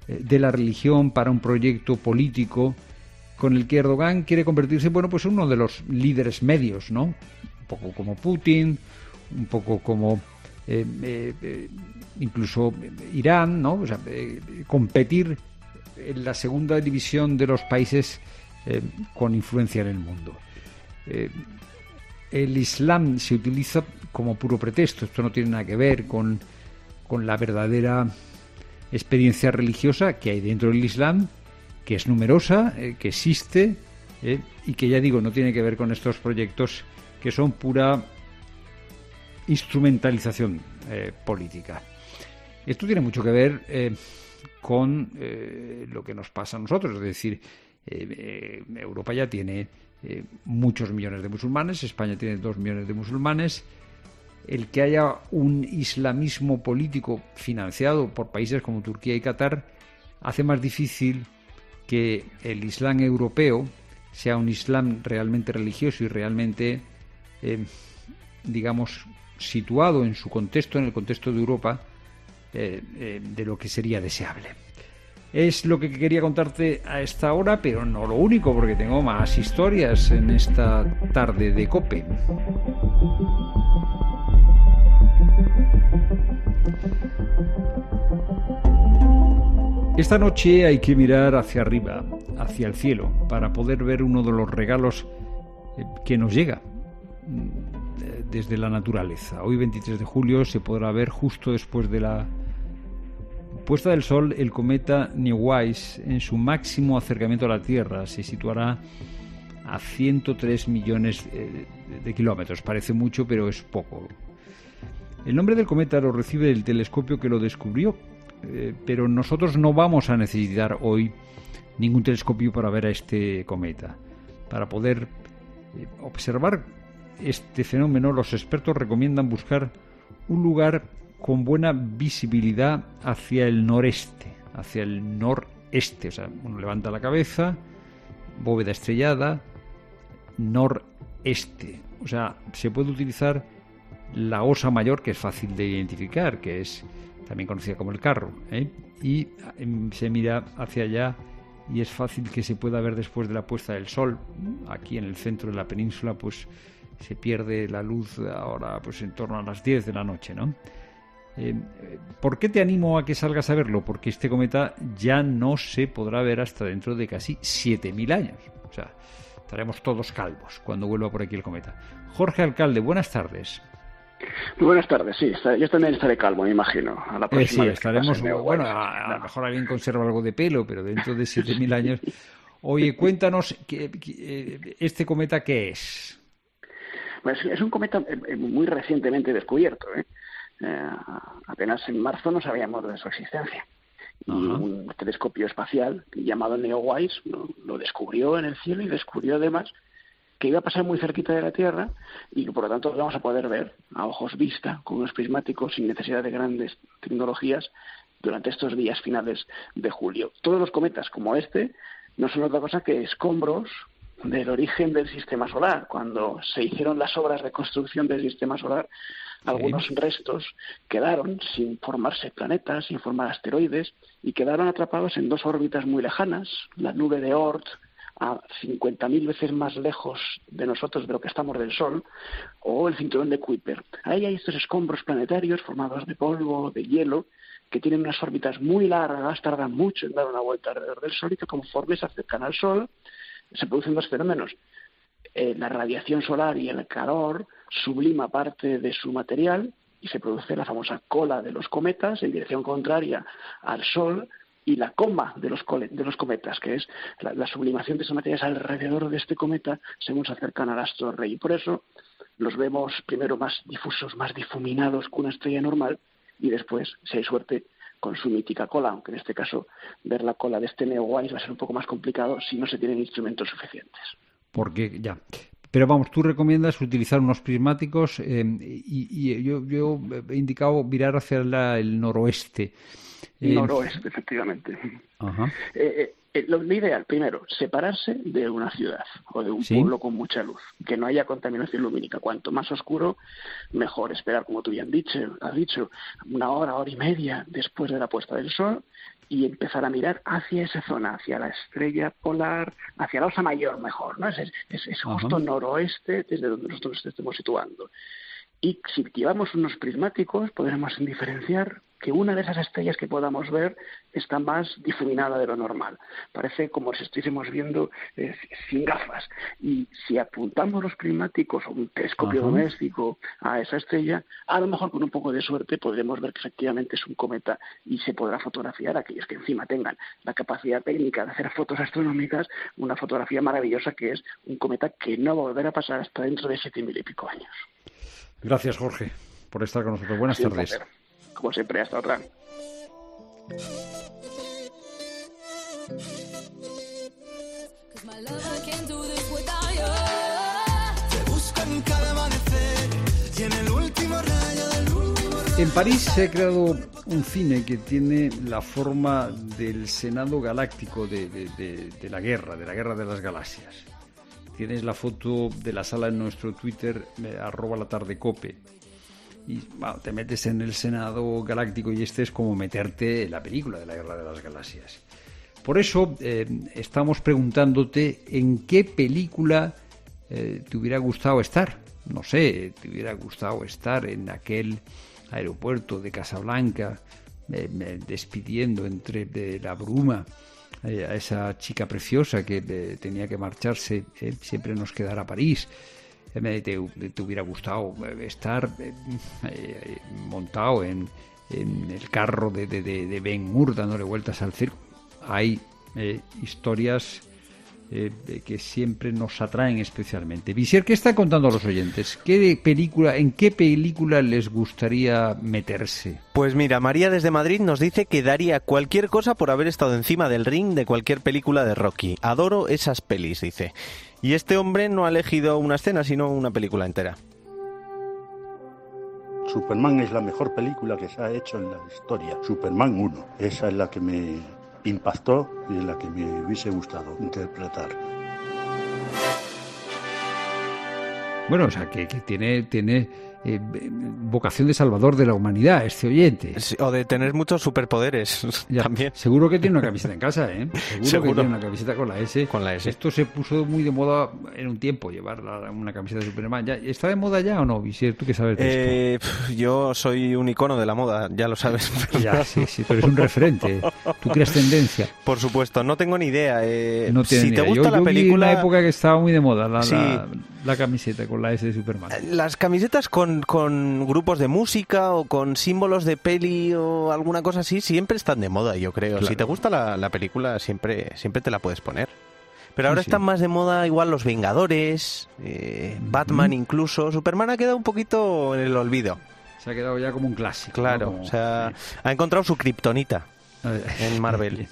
de la religión para un proyecto político con el que Erdogan quiere convertirse, bueno, pues en uno de los líderes medios, ¿no? Un poco como Putin, un poco como eh, eh, eh, incluso Irán, ¿no? O sea, eh, competir en la segunda división de los países eh, con influencia en el mundo. Eh, el Islam se utiliza como puro pretexto. Esto no tiene nada que ver con, con la verdadera experiencia religiosa que hay dentro del Islam, que es numerosa, eh, que existe, eh, y que, ya digo, no tiene que ver con estos proyectos que son pura instrumentalización eh, política. Esto tiene mucho que ver eh, con eh, lo que nos pasa a nosotros, es decir, eh, eh, Europa ya tiene eh, muchos millones de musulmanes, España tiene dos millones de musulmanes. El que haya un islamismo político financiado por países como Turquía y Qatar hace más difícil que el Islam europeo sea un Islam realmente religioso y realmente, eh, digamos, situado en su contexto, en el contexto de Europa, eh, eh, de lo que sería deseable. Es lo que quería contarte a esta hora, pero no lo único, porque tengo más historias en esta tarde de COPE. Esta noche hay que mirar hacia arriba, hacia el cielo, para poder ver uno de los regalos que nos llega desde la naturaleza. Hoy, veintitrés de julio, se podrá ver justo después de la puesta del sol el cometa Neowise en su máximo acercamiento a la Tierra. Se situará a ciento tres millones de kilómetros. Parece mucho, pero es poco. El nombre del cometa lo recibe el telescopio que lo descubrió, eh, pero nosotros no vamos a necesitar hoy ningún telescopio para ver a este cometa. Para poder eh, observar este fenómeno, los expertos recomiendan buscar un lugar con buena visibilidad hacia el noreste, hacia el noreste. O sea, uno levanta la cabeza, bóveda estrellada, noreste. O sea, se puede utilizar la Osa Mayor, que es fácil de identificar, que es también conocida como el Carro, ¿eh? Y se mira hacia allá y es fácil que se pueda ver después de la puesta del sol. Aquí en el centro de la península pues se pierde la luz ahora pues en torno a las diez de la noche, ¿no? Eh, ¿Por qué te animo a que salgas a verlo? Porque este cometa ya no se podrá ver hasta dentro de casi siete mil años. O sea, estaremos todos calvos cuando vuelva por aquí el cometa. Jorge Alcalde, buenas tardes. Muy buenas tardes, sí, yo también estaré calvo, me imagino. A la próxima eh, sí, vez estaremos, bueno, a, a lo mejor alguien conserva algo de pelo, pero dentro de siete mil años. Oye, cuéntanos, ¿qué, qué, ¿este cometa qué es? Pues es un cometa muy recientemente descubierto, ¿eh? Eh, apenas en marzo no sabíamos de su existencia. Y uh-huh. un telescopio espacial llamado Neowise lo, lo descubrió en el cielo y descubrió además que iba a pasar muy cerquita de la Tierra y que por lo tanto lo vamos a poder ver a ojos vista con unos prismáticos sin necesidad de grandes tecnologías durante estos días finales de julio. Todos los cometas como este no son otra cosa que escombros del origen del sistema solar. Cuando se hicieron las obras de construcción del sistema solar, algunos sí. restos quedaron sin formarse planetas, sin formar asteroides, y quedaron atrapados en dos órbitas muy lejanas, la nube de Oort, a cincuenta mil veces más lejos de nosotros de lo que estamos del Sol, o el cinturón de Kuiper. Ahí hay estos escombros planetarios formados de polvo, de hielo, que tienen unas órbitas muy largas, tardan mucho en dar una vuelta alrededor del Sol, y que conforme se acercan al Sol, se producen dos fenómenos. Eh, la radiación solar y el calor sublima parte de su material, y se produce la famosa cola de los cometas en dirección contraria al Sol, y la coma de los, cole, de los cometas, que es la, la sublimación de esos materiales alrededor de este cometa según se acercan al astro rey. Y por eso los vemos primero más difusos, más difuminados que una estrella normal, y después, si hay suerte, con su mítica cola, aunque en este caso ver la cola de este Neowise va a ser un poco más complicado si no se tienen instrumentos suficientes. Porque ya... Pero vamos, tú recomiendas utilizar unos prismáticos eh, y, y yo, yo he indicado mirar hacia la, el noroeste. Eh, noroeste, efectivamente. Ajá. Eh, Eh, lo, lo ideal, primero, separarse de una ciudad o de un ¿Sí? pueblo con mucha luz, que no haya contaminación lumínica. Cuanto más oscuro, mejor. Esperar, como tú ya has dicho, has dicho, una hora, hora y media después de la puesta del sol y empezar a mirar hacia esa zona, hacia la estrella polar, hacia la Osa Mayor, mejor, ¿no? Es, es, es justo Ajá. noroeste desde donde nosotros nos estemos situando. Y si activamos unos prismáticos, podremos diferenciar que una de esas estrellas que podamos ver está más difuminada de lo normal. Parece como si estuviésemos viendo eh, sin gafas. Y si apuntamos los prismáticos o un telescopio Ajá. doméstico a esa estrella, a lo mejor con un poco de suerte podremos ver que efectivamente es un cometa y se podrá fotografiar a aquellos que encima tengan la capacidad técnica de hacer fotos astronómicas, una fotografía maravillosa que es un cometa que no va a volver a pasar hasta dentro de siete mil y pico años. Gracias, Jorge, por estar con nosotros. Buenas Sí, un tardes. placer. Como siempre, hasta otra. En París se ha creado un cine que tiene la forma del Senado Galáctico de, de, de, de la guerra, de la guerra de las galaxias. Tienes la foto de la sala en nuestro Twitter, eh, arroba la tarde cope. Y bueno, te metes en el Senado Galáctico y este es como meterte en la película de la Guerra de las Galaxias. Por eso eh, estamos preguntándote en qué película eh, te hubiera gustado estar. No sé, te hubiera gustado estar en aquel aeropuerto de Casablanca, eh, despidiendo entre de la bruma eh, a esa chica preciosa que eh, tenía que marcharse, eh, siempre nos quedará París. Te, te hubiera gustado estar eh, eh, montado en, en el carro de, de, de Ben Hur dándole vueltas al circo. Hay eh, historias eh, que siempre nos atraen especialmente. Visier, ¿qué está contando a los oyentes? ¿Qué película, ¿En qué película les gustaría meterse? Pues mira, María desde Madrid nos dice que daría cualquier cosa por haber estado encima del ring de cualquier película de Rocky. Adoro esas pelis, dice. Y este hombre no ha elegido una escena, sino una película entera. Superman es la mejor película que se ha hecho en la historia. Superman uno. Esa es la que me impactó y en la que me hubiese gustado interpretar. Bueno, o sea, que, que tiene... tiene... Eh, vocación de salvador de la humanidad, este oyente. Sí, o de tener muchos superpoderes ya, también. Seguro que tiene una camiseta en casa, ¿eh? Seguro, Seguro que tiene una camiseta con la S. Con la S. Esto se puso muy de moda en un tiempo, llevar la, una camiseta de Superman. ¿Ya está de moda ya o no, Visier? ¿Tú qué sabes de eh, esto? Pf, yo soy un icono de la moda, ya lo sabes. Ya, sí, sí, pero es un referente. Tú creas tendencia. Por supuesto, no tengo ni idea. Eh, no si ni te idea. gusta yo, la yo película... vi una época que estaba muy de moda la, sí. la, la camiseta con la S de Superman. Las camisetas con, con grupos de música o con símbolos de peli o alguna cosa así siempre están de moda, yo creo. Claro. Si te gusta la, la película siempre siempre te la puedes poner. Pero ahora sí, sí. están más de moda igual los Vengadores, eh, mm-hmm. Batman incluso. Superman ha quedado un poquito en el olvido. Se ha quedado ya como un clásico. Claro, ¿no? Como... o sea, ha encontrado su kriptonita en Marvel.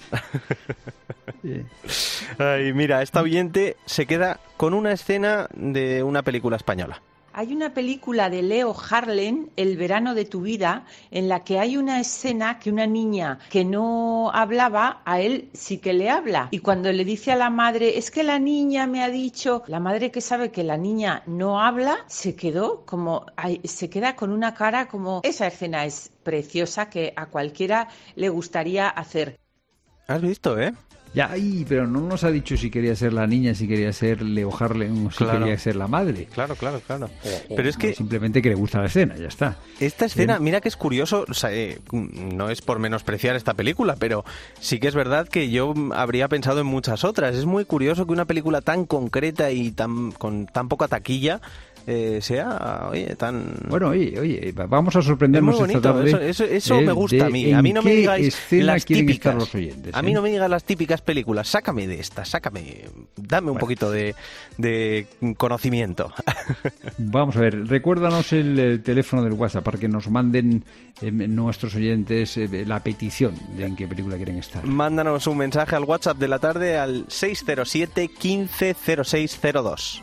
Ay, mira, esta oyente se queda con una escena de una película española. Hay una película de Leo Harlem, El verano de tu vida, en la que hay una escena que una niña que no hablaba, a él sí que le habla. Y cuando le dice a la madre, es que la niña me ha dicho, la madre que sabe que la niña no habla, se quedó como, se queda con una cara como, esa escena es preciosa que a cualquiera le gustaría hacer. ¿Has visto, eh? Ya, ay, pero no nos ha dicho si quería ser la niña, si quería ser Leo Harlem o si claro. quería ser la madre. Claro, claro, claro. O, pero es que... simplemente que le gusta la escena, ya está. Esta escena, Bien. mira que es curioso, o sea, eh, no es por menospreciar esta película, pero sí que es verdad que yo habría pensado en muchas otras. Es muy curioso que una película tan concreta y tan con tan poca taquilla eh, sea, oye, tan... Bueno, oye, oye, vamos a sorprendernos es muy bonito, esta tarde. Eso, eso, eso eh, me gusta a mí. A mí no me digáis las típicas. Los oyentes, a mí ¿eh? no me digas las típicas películas. Sácame de esta, sácame, dame un bueno. poquito de, de conocimiento. Vamos a ver, recuérdanos el, el teléfono del WhatsApp para que nos manden eh, nuestros oyentes eh, la petición de en qué película quieren estar. Mándanos un mensaje al WhatsApp de la tarde al seis cero siete, quince, cero seis cero dos.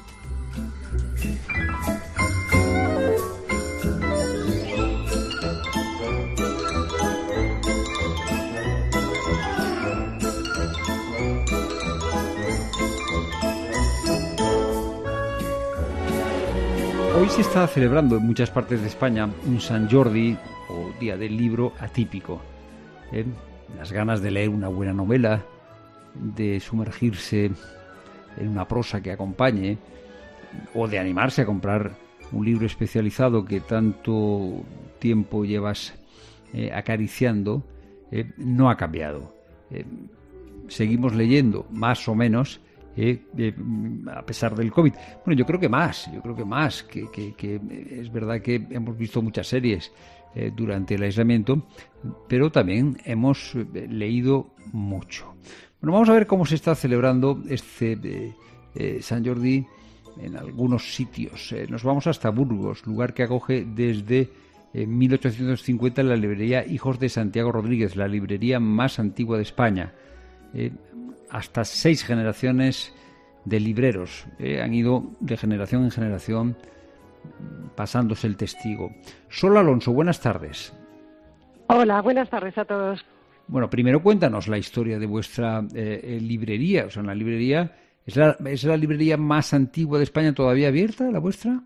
Hoy se está celebrando en muchas partes de España un Sant Jordi o Día del Libro atípico. ¿eh? Las ganas de leer una buena novela, de sumergirse en una prosa que acompañe, o de animarse a comprar un libro especializado que tanto tiempo llevas eh, acariciando, eh, no ha cambiado. Eh, seguimos leyendo, más o menos, eh, eh, a pesar del COVID. Bueno, yo creo que más, yo creo que más, que, que, que es verdad que hemos visto muchas series eh, durante el aislamiento, pero también hemos eh, leído mucho. Bueno, vamos a ver cómo se está celebrando este eh, eh, Sant Jordi en algunos sitios. Eh, nos vamos hasta Burgos, lugar que acoge desde eh, mil ochocientos cincuenta la librería Hijos de Santiago Rodríguez, la librería más antigua de España. Eh, hasta seis generaciones de libreros eh, han ido de generación en generación pasándose el testigo. Sol Alonso, buenas tardes. Hola, buenas tardes a todos. Bueno, primero cuéntanos la historia de vuestra eh, librería. O sea, la librería ¿es la, ¿es la librería más antigua de España todavía abierta, la vuestra?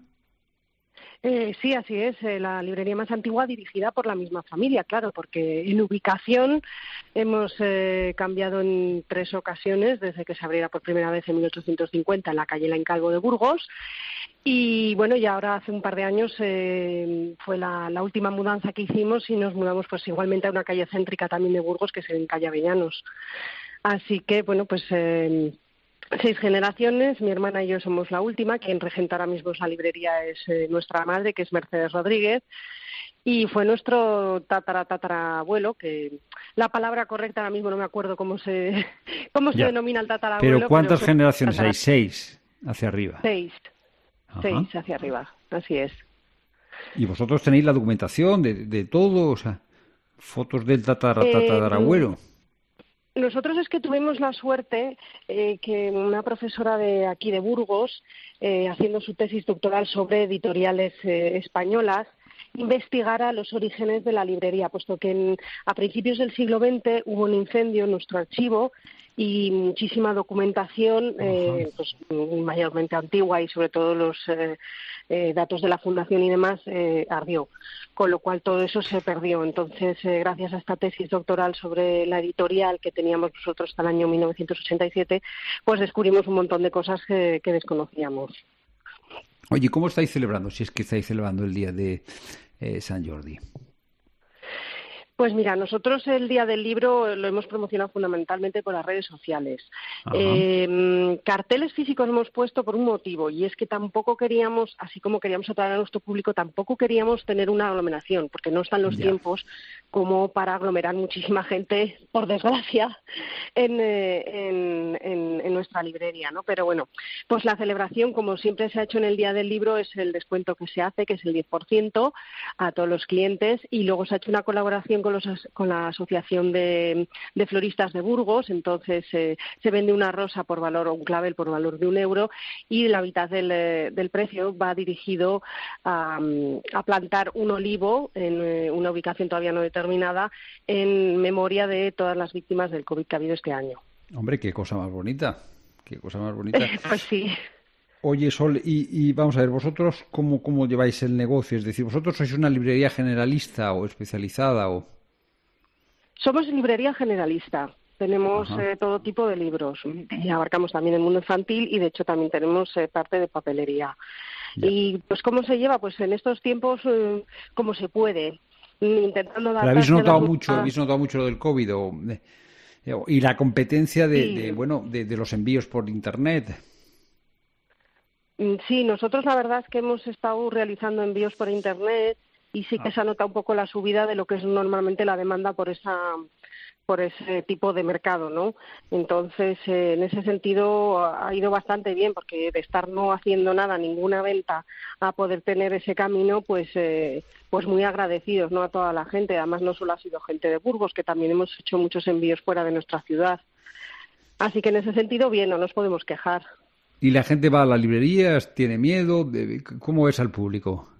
Eh, sí, así es, eh, la librería más antigua dirigida por la misma familia, claro, porque en ubicación hemos eh, cambiado en tres ocasiones desde que se abriera por primera vez en mil ochocientos cincuenta en la calle Laincalvo de Burgos. Y bueno, y ahora hace un par de años eh, fue la, la última mudanza que hicimos y nos mudamos pues igualmente a una calle céntrica también de Burgos, que es en calle Avellanos. Así que, bueno, pues eh, seis generaciones, mi hermana y yo somos la última, quien regenta ahora mismo la librería es eh, nuestra madre, que es Mercedes Rodríguez, y fue nuestro tatara tatarabuelo, que la palabra correcta ahora mismo no me acuerdo cómo se cómo se denomina el tatarabuelo. Pero ¿cuántas pero generaciones tatara... hay? Seis hacia arriba. Seis. Ajá. Seis hacia arriba, así es. Y vosotros tenéis la documentación de, de todo, o sea, fotos del tatara, Eh, tatarabuelo. Nosotros es que tuvimos la suerte eh, que una profesora de aquí de Burgos, eh, haciendo su tesis doctoral sobre editoriales eh, españolas, investigara los orígenes de la librería, puesto que en, a principios del siglo veinte hubo un incendio en nuestro archivo y muchísima documentación, eh, pues mayormente antigua y sobre todo los eh, eh, datos de la fundación y demás eh, ardió, con lo cual todo eso se perdió. Entonces, eh, gracias a esta tesis doctoral sobre la editorial que teníamos nosotros hasta el año mil novecientos ochenta y siete, pues descubrimos un montón de cosas que, que desconocíamos. Oye, ¿cómo estáis celebrando, si es que estáis celebrando el día de eh, Sant Jordi? Pues mira, nosotros el Día del Libro lo hemos promocionado fundamentalmente por las redes sociales. Eh, carteles físicos hemos puesto por un motivo, y es que tampoco queríamos, así como queríamos atraer a nuestro público, tampoco queríamos tener una aglomeración, porque no están los Ya. tiempos como para aglomerar muchísima gente, por desgracia, en, eh, en, en, en nuestra librería, ¿no? Pero bueno, pues la celebración, como siempre se ha hecho en el Día del Libro, es el descuento que se hace, que es el diez por ciento a todos los clientes, y luego se ha hecho una colaboración con, los, con la Asociación de, de Floristas de Burgos. Entonces eh, se vende una rosa por valor, o un clavel por valor de un euro, y la mitad del, eh, del precio va dirigido a, a plantar un olivo en eh, una ubicación todavía no determinada, en memoria de todas las víctimas del COVID que ha habido este año. Hombre, qué cosa más bonita, qué cosa más bonita. Pues sí. Oye, Sol, y, y vamos a ver, vosotros, ¿cómo, ¿cómo lleváis el negocio? Es decir, ¿vosotros sois una librería generalista o especializada? o Somos librería generalista. Tenemos Ajá. eh, todo tipo de libros. Y abarcamos también el mundo infantil y, de hecho, también tenemos eh, parte de papelería. Ya. Y, pues, ¿cómo se lleva? Pues en estos tiempos, eh, como se puede, intentando dar... ¿Pero habéis notado mucho, habéis notado mucho lo del COVID o, eh, y la competencia de, Sí. de bueno, de, de los envíos por Internet? Sí, nosotros la verdad es que hemos estado realizando envíos por Internet y sí que Ah. se ha notado un poco la subida de lo que es normalmente la demanda por esa por ese tipo de mercado, ¿no? Entonces, eh, en ese sentido ha ido bastante bien, porque de estar no haciendo nada, ninguna venta, a poder tener ese camino, pues eh, pues muy agradecidos, ¿no?, a toda la gente. Además, no solo ha sido gente de Burgos, que también hemos hecho muchos envíos fuera de nuestra ciudad. Así que en ese sentido, bien, no nos podemos quejar. ¿Y la gente va a las librerías? ¿Tiene miedo? ¿Cómo es al público?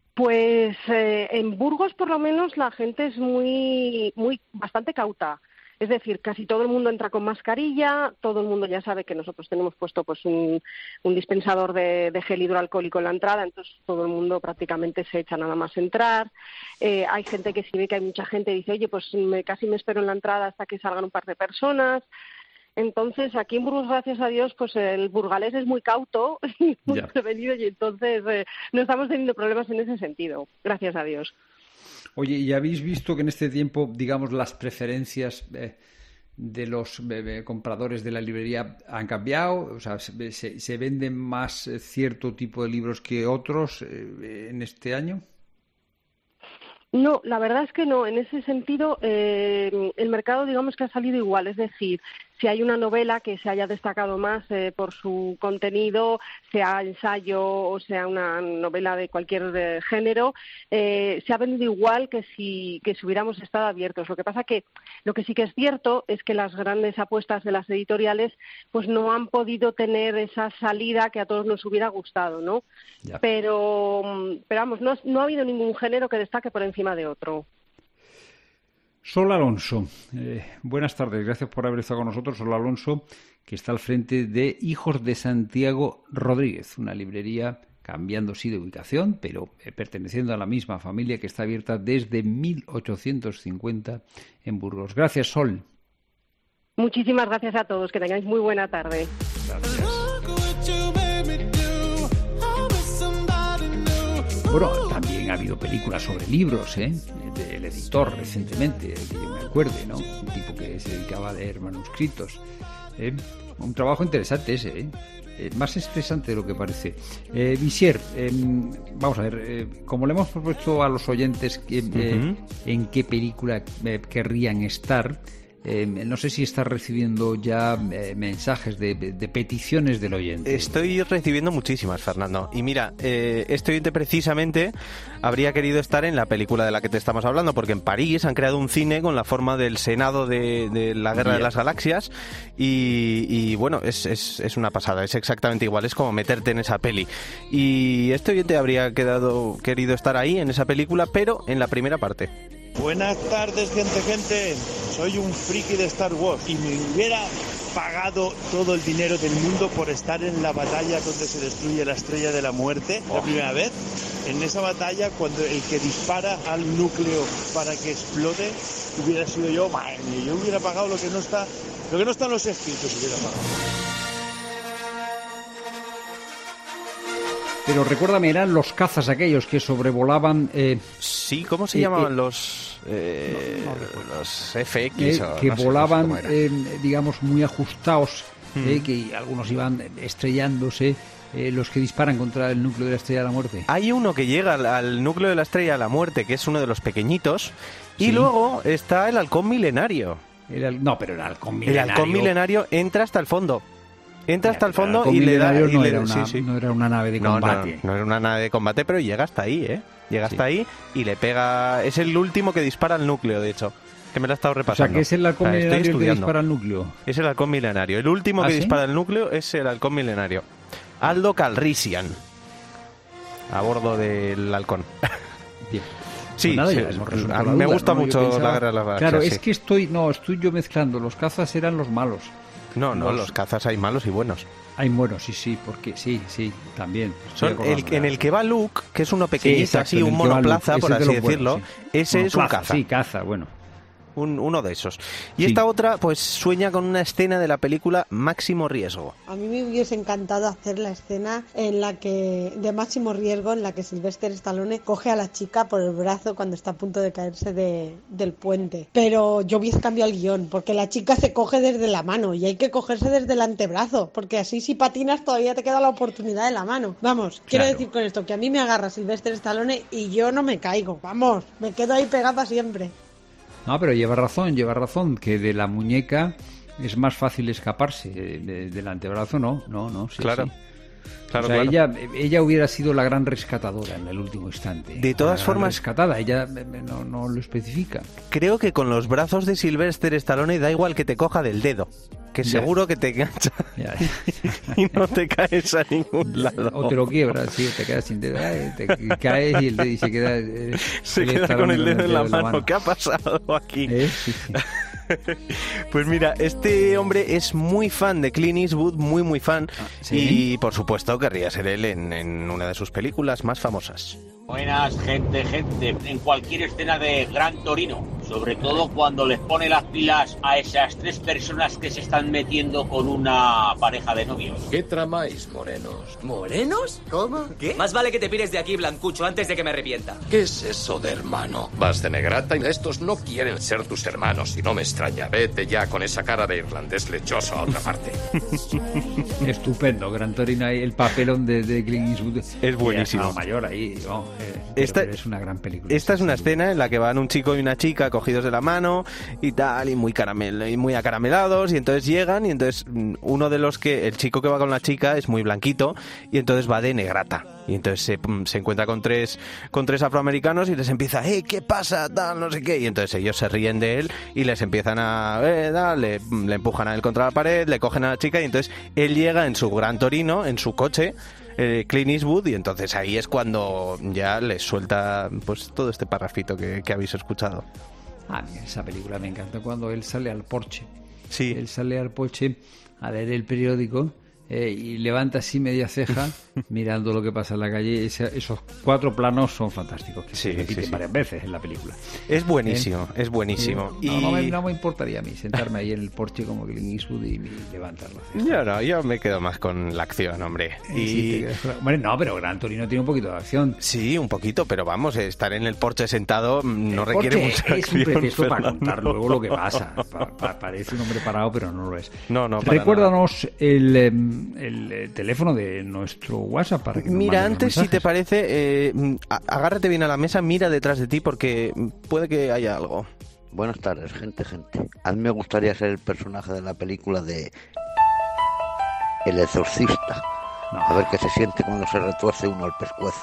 Pues eh, en Burgos, por lo menos, la gente es muy, muy, bastante cauta. Es decir, casi todo el mundo entra con mascarilla, todo el mundo ya sabe que nosotros tenemos puesto pues un, un dispensador de, de gel hidroalcohólico en la entrada, entonces todo el mundo prácticamente se echa nada más entrar. Eh, hay gente que si ve que hay mucha gente dice, oye, pues me, casi me espero en la entrada hasta que salgan un par de personas. Entonces, aquí en Burgos, gracias a Dios, pues el burgalés es muy cauto y muy prevenido, y entonces eh, no estamos teniendo problemas en ese sentido, gracias a Dios. Oye, ¿y habéis visto que en este tiempo, digamos, las preferencias eh, de los eh, compradores de la librería han cambiado? O sea, ¿se, se, se venden más eh, cierto tipo de libros que otros eh, en este año? No, la verdad es que no. En ese sentido, eh, el mercado, digamos que ha salido igual. Es decir, si hay una novela que se haya destacado más eh, por su contenido, sea ensayo o sea una novela de cualquier eh, género, eh, se ha vendido igual que si, que si hubiéramos estado abiertos. Lo que pasa que lo que sí que es cierto es que las grandes apuestas de las editoriales pues no han podido tener esa salida que a todos nos hubiera gustado, ¿no? Ya. Pero, pero vamos, no, no ha habido ningún género que destaque por encima de otro. Sol Alonso, eh, buenas tardes, gracias por haber estado con nosotros. Sol Alonso, que está al frente de Hijos de Santiago Rodríguez, una librería cambiando sí de ubicación, pero eh, perteneciendo a la misma familia, que está abierta desde mil ochocientos cincuenta en Burgos. Gracias, Sol. Muchísimas gracias a todos, que tengáis muy buena tarde. Gracias. Bueno, también ha habido películas sobre libros, ¿eh? Del editor recientemente, que yo me acuerde, ¿no? Un tipo que se dedicaba a leer manuscritos. ¿eh? Un trabajo interesante ese, ¿eh? Eh, más estresante de lo que parece. Eh, Visier, eh, vamos a ver, eh, como le hemos propuesto a los oyentes que, eh, uh-huh. en qué película eh, querrían estar, Eh, no sé si estás recibiendo ya eh, mensajes de, de, de peticiones del oyente. Estoy recibiendo muchísimas, Fernando. Y mira, eh, este oyente precisamente habría querido estar en la película de la que te estamos hablando, porque en París han creado un cine con la forma del Senado de, de la Guerra yeah. de las Galaxias y, y bueno, es, es, es una pasada, es exactamente igual, es como meterte en esa peli. Y este oyente habría quedado, querido estar ahí en esa película, pero en la primera parte. Buenas tardes, gente, gente. Soy un friki de Star Wars y me hubiera pagado todo el dinero del mundo por estar en la batalla donde se destruye la Estrella de la Muerte, oh. la primera vez. En esa batalla, cuando el que dispara al núcleo para que explote hubiera sido yo, madre mía, yo hubiera pagado lo que no está, lo que no está en los escritos, hubiera pagado. Pero recuérdame, eran los cazas aquellos que sobrevolaban... Eh, sí, ¿cómo se eh, llamaban? Eh, los eh, no, no los F X. Eh, o, que no sé, volaban, no sé eh, digamos, muy ajustados, mm. eh, que algunos iban estrellándose, eh, los que disparan contra el núcleo de la Estrella de la Muerte. Hay uno que llega al, al núcleo de la Estrella de la Muerte, que es uno de los pequeñitos, y sí. luego está el halcón milenario. El, no, pero el halcón milenario... El halcón milenario entra hasta el fondo. Entra hasta el fondo y le da... Y no, le, era una, sí, sí. no era una nave de combate. No, no, no era una nave de combate, pero llega hasta ahí, ¿eh? Llega sí. hasta ahí y le pega... Es el último que dispara al núcleo, de hecho. Que me lo he estado repasando. O sea, que es el halcón o sea, milenario el que dispara al núcleo. Es el halcón milenario. El último ¿Ah, que sí? dispara al núcleo es el halcón milenario. Aldo Calrissian. A bordo del halcón. Bien. Sí, pues nada, sí a mí me gusta ¿no? mucho pensaba, la Guerra de las Galaxias. Claro, sí. es que estoy... No, estoy yo mezclando. Los cazas eran los malos. No, no, los, los cazas hay malos y buenos. Hay buenos, sí, sí, porque sí, sí, también. Son el, en el que va Luke, que es uno pequeñito, sí, así, un monoplaza, por así de decirlo, buenos, sí. ese monoplaza, es un caza. Sí, caza, bueno. Un, uno de esos. Y sí. esta otra, pues sueña con una escena de la película Máximo Riesgo. A mí me hubiese encantado hacer la escena en la que de Máximo Riesgo, en la que Sylvester Stallone coge a la chica por el brazo cuando está a punto de caerse de, del puente. Pero yo hubiese cambiado el guión, porque la chica se coge desde la mano y hay que cogerse desde el antebrazo, porque así si patinas todavía te queda la oportunidad de la mano. Vamos, claro. Quiero decir con esto que a mí me agarra Sylvester Stallone y yo no me caigo. Vamos, me quedo ahí pegada siempre. No, pero lleva razón, lleva razón, que de la muñeca es más fácil escaparse, de, del antebrazo no, no, no, sí, claro. sí. Claro, o sea, claro. ella, ella hubiera sido la gran rescatadora en el último instante. De todas formas... rescatada, ella no, no lo especifica. Creo que con los brazos de Sylvester Stallone da igual que te coja del dedo, que ya. seguro que te engancha ya. y no te caes a ningún lado. O te lo quiebras, sí, te quedas sin dedo, te caes y el dedo y se queda... Eh, se queda con el dedo en la mano. ¿Qué ha pasado aquí? ¿Eh? Sí, sí. Pues mira, este hombre es muy fan de Clint Eastwood, muy muy fan, ah, ¿sí? Y por supuesto querría ser él en, en una de sus películas más famosas. Buenas, gente, gente. En cualquier escena de Gran Torino, sobre todo cuando les pone las pilas a esas tres personas que se están metiendo con una pareja de novios. ¿Qué tramáis, morenos? ¿Morenos? ¿Cómo? ¿Qué? Más vale que te pires de aquí, Blancucho, antes de que me arrepienta. ¿Qué es eso de hermano? Vas de negrata y estos no quieren ser tus hermanos y no me extraña. Vete ya con esa cara de irlandés lechoso a otra parte. Estupendo, Gran Torino, ahí el papelón de, de Clint Eastwood. Es buenísimo. No, mayor ahí, oh. Esta, es una gran película. Esta es una escena en la que van un chico y una chica cogidos de la mano y tal, y muy caramel, y muy acaramelados, y entonces llegan, y entonces uno de los que, el chico que va con la chica es muy blanquito, y entonces va de negrata. Y entonces se, se encuentra con tres con tres afroamericanos y les empieza, ¡eh, qué pasa! Tal, no sé qué. Y entonces ellos se ríen de él y les empiezan a... Eh, tal, le, le empujan a él contra la pared, le cogen a la chica, y entonces él llega en su Gran Torino, en su coche, eh, Clint Eastwood, y entonces ahí es cuando ya les suelta pues todo este parrafito que, que habéis escuchado. Ah, esa película me encanta cuando él sale al porche. Sí. Él sale al porche a leer el periódico eh, y levanta así media ceja mirando lo que pasa en la calle. Ese, esos cuatro planos son fantásticos, que sí, se repiten sí, sí. varias veces en la película. Es buenísimo, ¿Eh? es buenísimo. Sí. No, y... no, me, no me importaría a mí sentarme ahí en el porche como Clint Eastwood y, y levantar la ceja. Yo no, yo me quedo más con la acción, hombre. Y... Sí, hombre, no, pero Gran Torino tiene un poquito de acción. Sí, un poquito, pero vamos, estar en el porche sentado no el requiere mucha acción. Es un pretexto para contar luego lo que pasa. Pa, pa, parece un hombre parado, pero no lo es. No, no, Recuérdanos el, el, el teléfono de nuestro WhatsApp para que nos Mira, antes, si te parece, eh, agárrate bien a la mesa, mira detrás de ti porque puede que haya algo. Buenas tardes, gente, gente. A mí me gustaría ser el personaje de la película de El Exorcista. No. A ver qué se siente cuando se retuerce uno el pescuezo.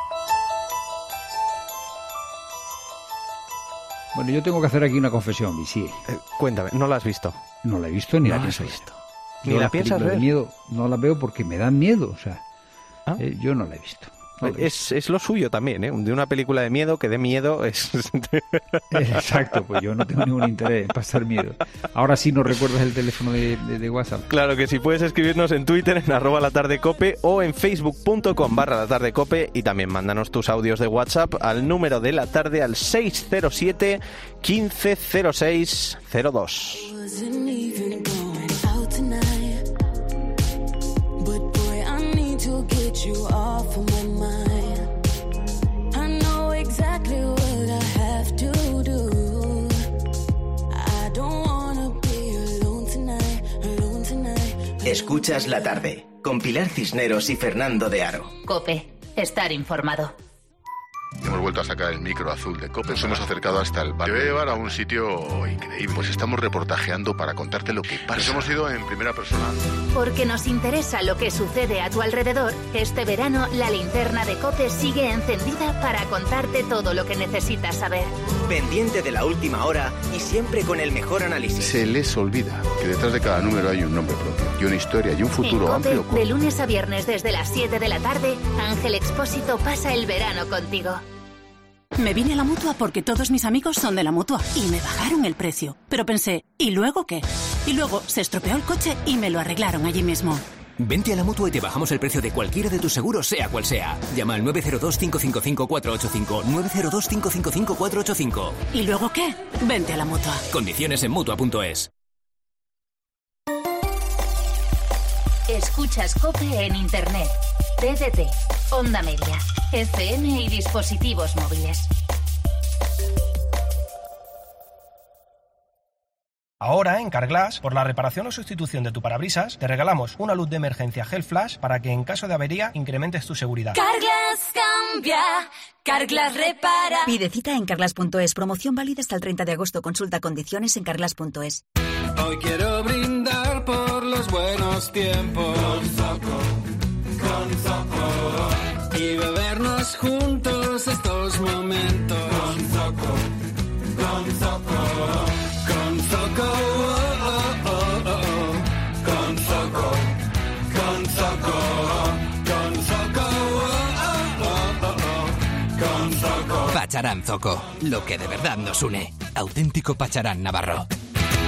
Bueno, yo tengo que hacer aquí una confesión, Vichy. Eh, cuéntame, ¿no la has visto? No la he visto ni no la pienso visto. Ni yo la piensas ver. De miedo no la veo porque me dan miedo, o sea, ¿Ah? eh, yo no la he visto. No la he es, visto. es lo suyo también, ¿eh? De una película de miedo que dé miedo es... Exacto, pues yo no tengo ningún interés en pasar miedo. Ahora sí nos recuerdas el teléfono de, de, de WhatsApp. Claro que sí, puedes escribirnos en Twitter en arroba latardecope o en facebook.com barra latardecope y también mándanos tus audios de WhatsApp al número de la tarde al seis cero siete, quince cero seis cero dos. You off of my mind. I know exactly what I have to do. I don't wanna be alone tonight, alone tonight. Escuchas La Tarde con Pilar Cisneros y Fernando de Aro. COPE, estar informado. Hemos vuelto a sacar el micro azul de COPE, nos hemos acercado hasta el bar. Te voy a llevar a un sitio increíble, pues estamos reportajeando para contarte lo que pasa. Nos hemos ido en primera persona. Porque nos interesa lo que sucede a tu alrededor, este verano la linterna de COPE sigue encendida para contarte todo lo que necesitas saber. Pendiente de la última hora y siempre con el mejor análisis. Se les olvida que detrás de cada número hay un nombre propio, y una historia y un futuro en amplio. COPE, de lunes a viernes desde las siete de la tarde, Ángel Expósito pasa el verano contigo. Me vine a la Mutua porque todos mis amigos son de la Mutua y me bajaron el precio. Pero pensé, ¿y luego qué? Y luego se estropeó el coche y me lo arreglaron allí mismo. Vente a la Mutua y te bajamos el precio de cualquiera de tus seguros, sea cual sea. Llama al nueve cero dos, cinco cinco cinco, cuatro ocho cinco, nueve cero dos, cinco cinco cinco, cuatro ocho cinco. ¿Y luego qué? Vente a la Mutua. Condiciones en Mutua punto es. Escuchas COPE en Internet, T D T, Onda Media, F M y dispositivos móviles. Ahora, en Carglass, por la reparación o sustitución de tu parabrisas, te regalamos una luz de emergencia Gel Flash para que en caso de avería incrementes tu seguridad. Carglass cambia, Carglass repara. Pide cita en carglass punto es. Promoción válida hasta el treinta de agosto. Consulta condiciones en carglass punto es. Hoy quiero brindar por los buenos tiempos con Zoco, con Zoco, y bebernos juntos estos momentos con Zoco, con Zoco, con Zoco, oh, oh, oh, oh. Con Zoco, con Zoco, con Zoco, oh, oh, oh, oh. Con Zoco. Pacharán Zoco, lo que de verdad nos une. Auténtico Pacharán Navarro.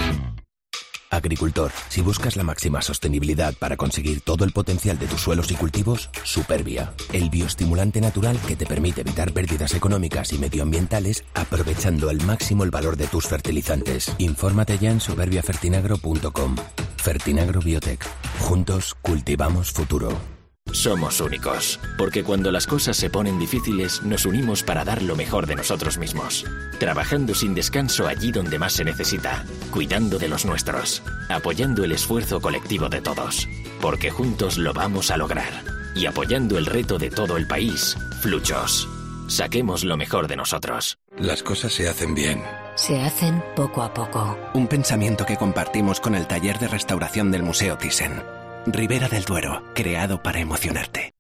Agricultor, si buscas la máxima sostenibilidad para conseguir todo el potencial de tus suelos y cultivos, Superbia, el bioestimulante natural que te permite evitar pérdidas económicas y medioambientales aprovechando al máximo el valor de tus fertilizantes. Infórmate ya en superbia fertinagro punto com. Fertinagro Biotech. Juntos cultivamos futuro. Somos únicos, porque cuando las cosas se ponen difíciles, nos unimos para dar lo mejor de nosotros mismos. Trabajando sin descanso allí donde más se necesita, cuidando de los nuestros, apoyando el esfuerzo colectivo de todos, porque juntos lo vamos a lograr. Y apoyando el reto de todo el país, Fluchos. Saquemos lo mejor de nosotros. Las cosas se hacen bien. Se hacen poco a poco. Un pensamiento que compartimos con el taller de restauración del Museo Thyssen. Ribera del Duero, creado para emocionarte.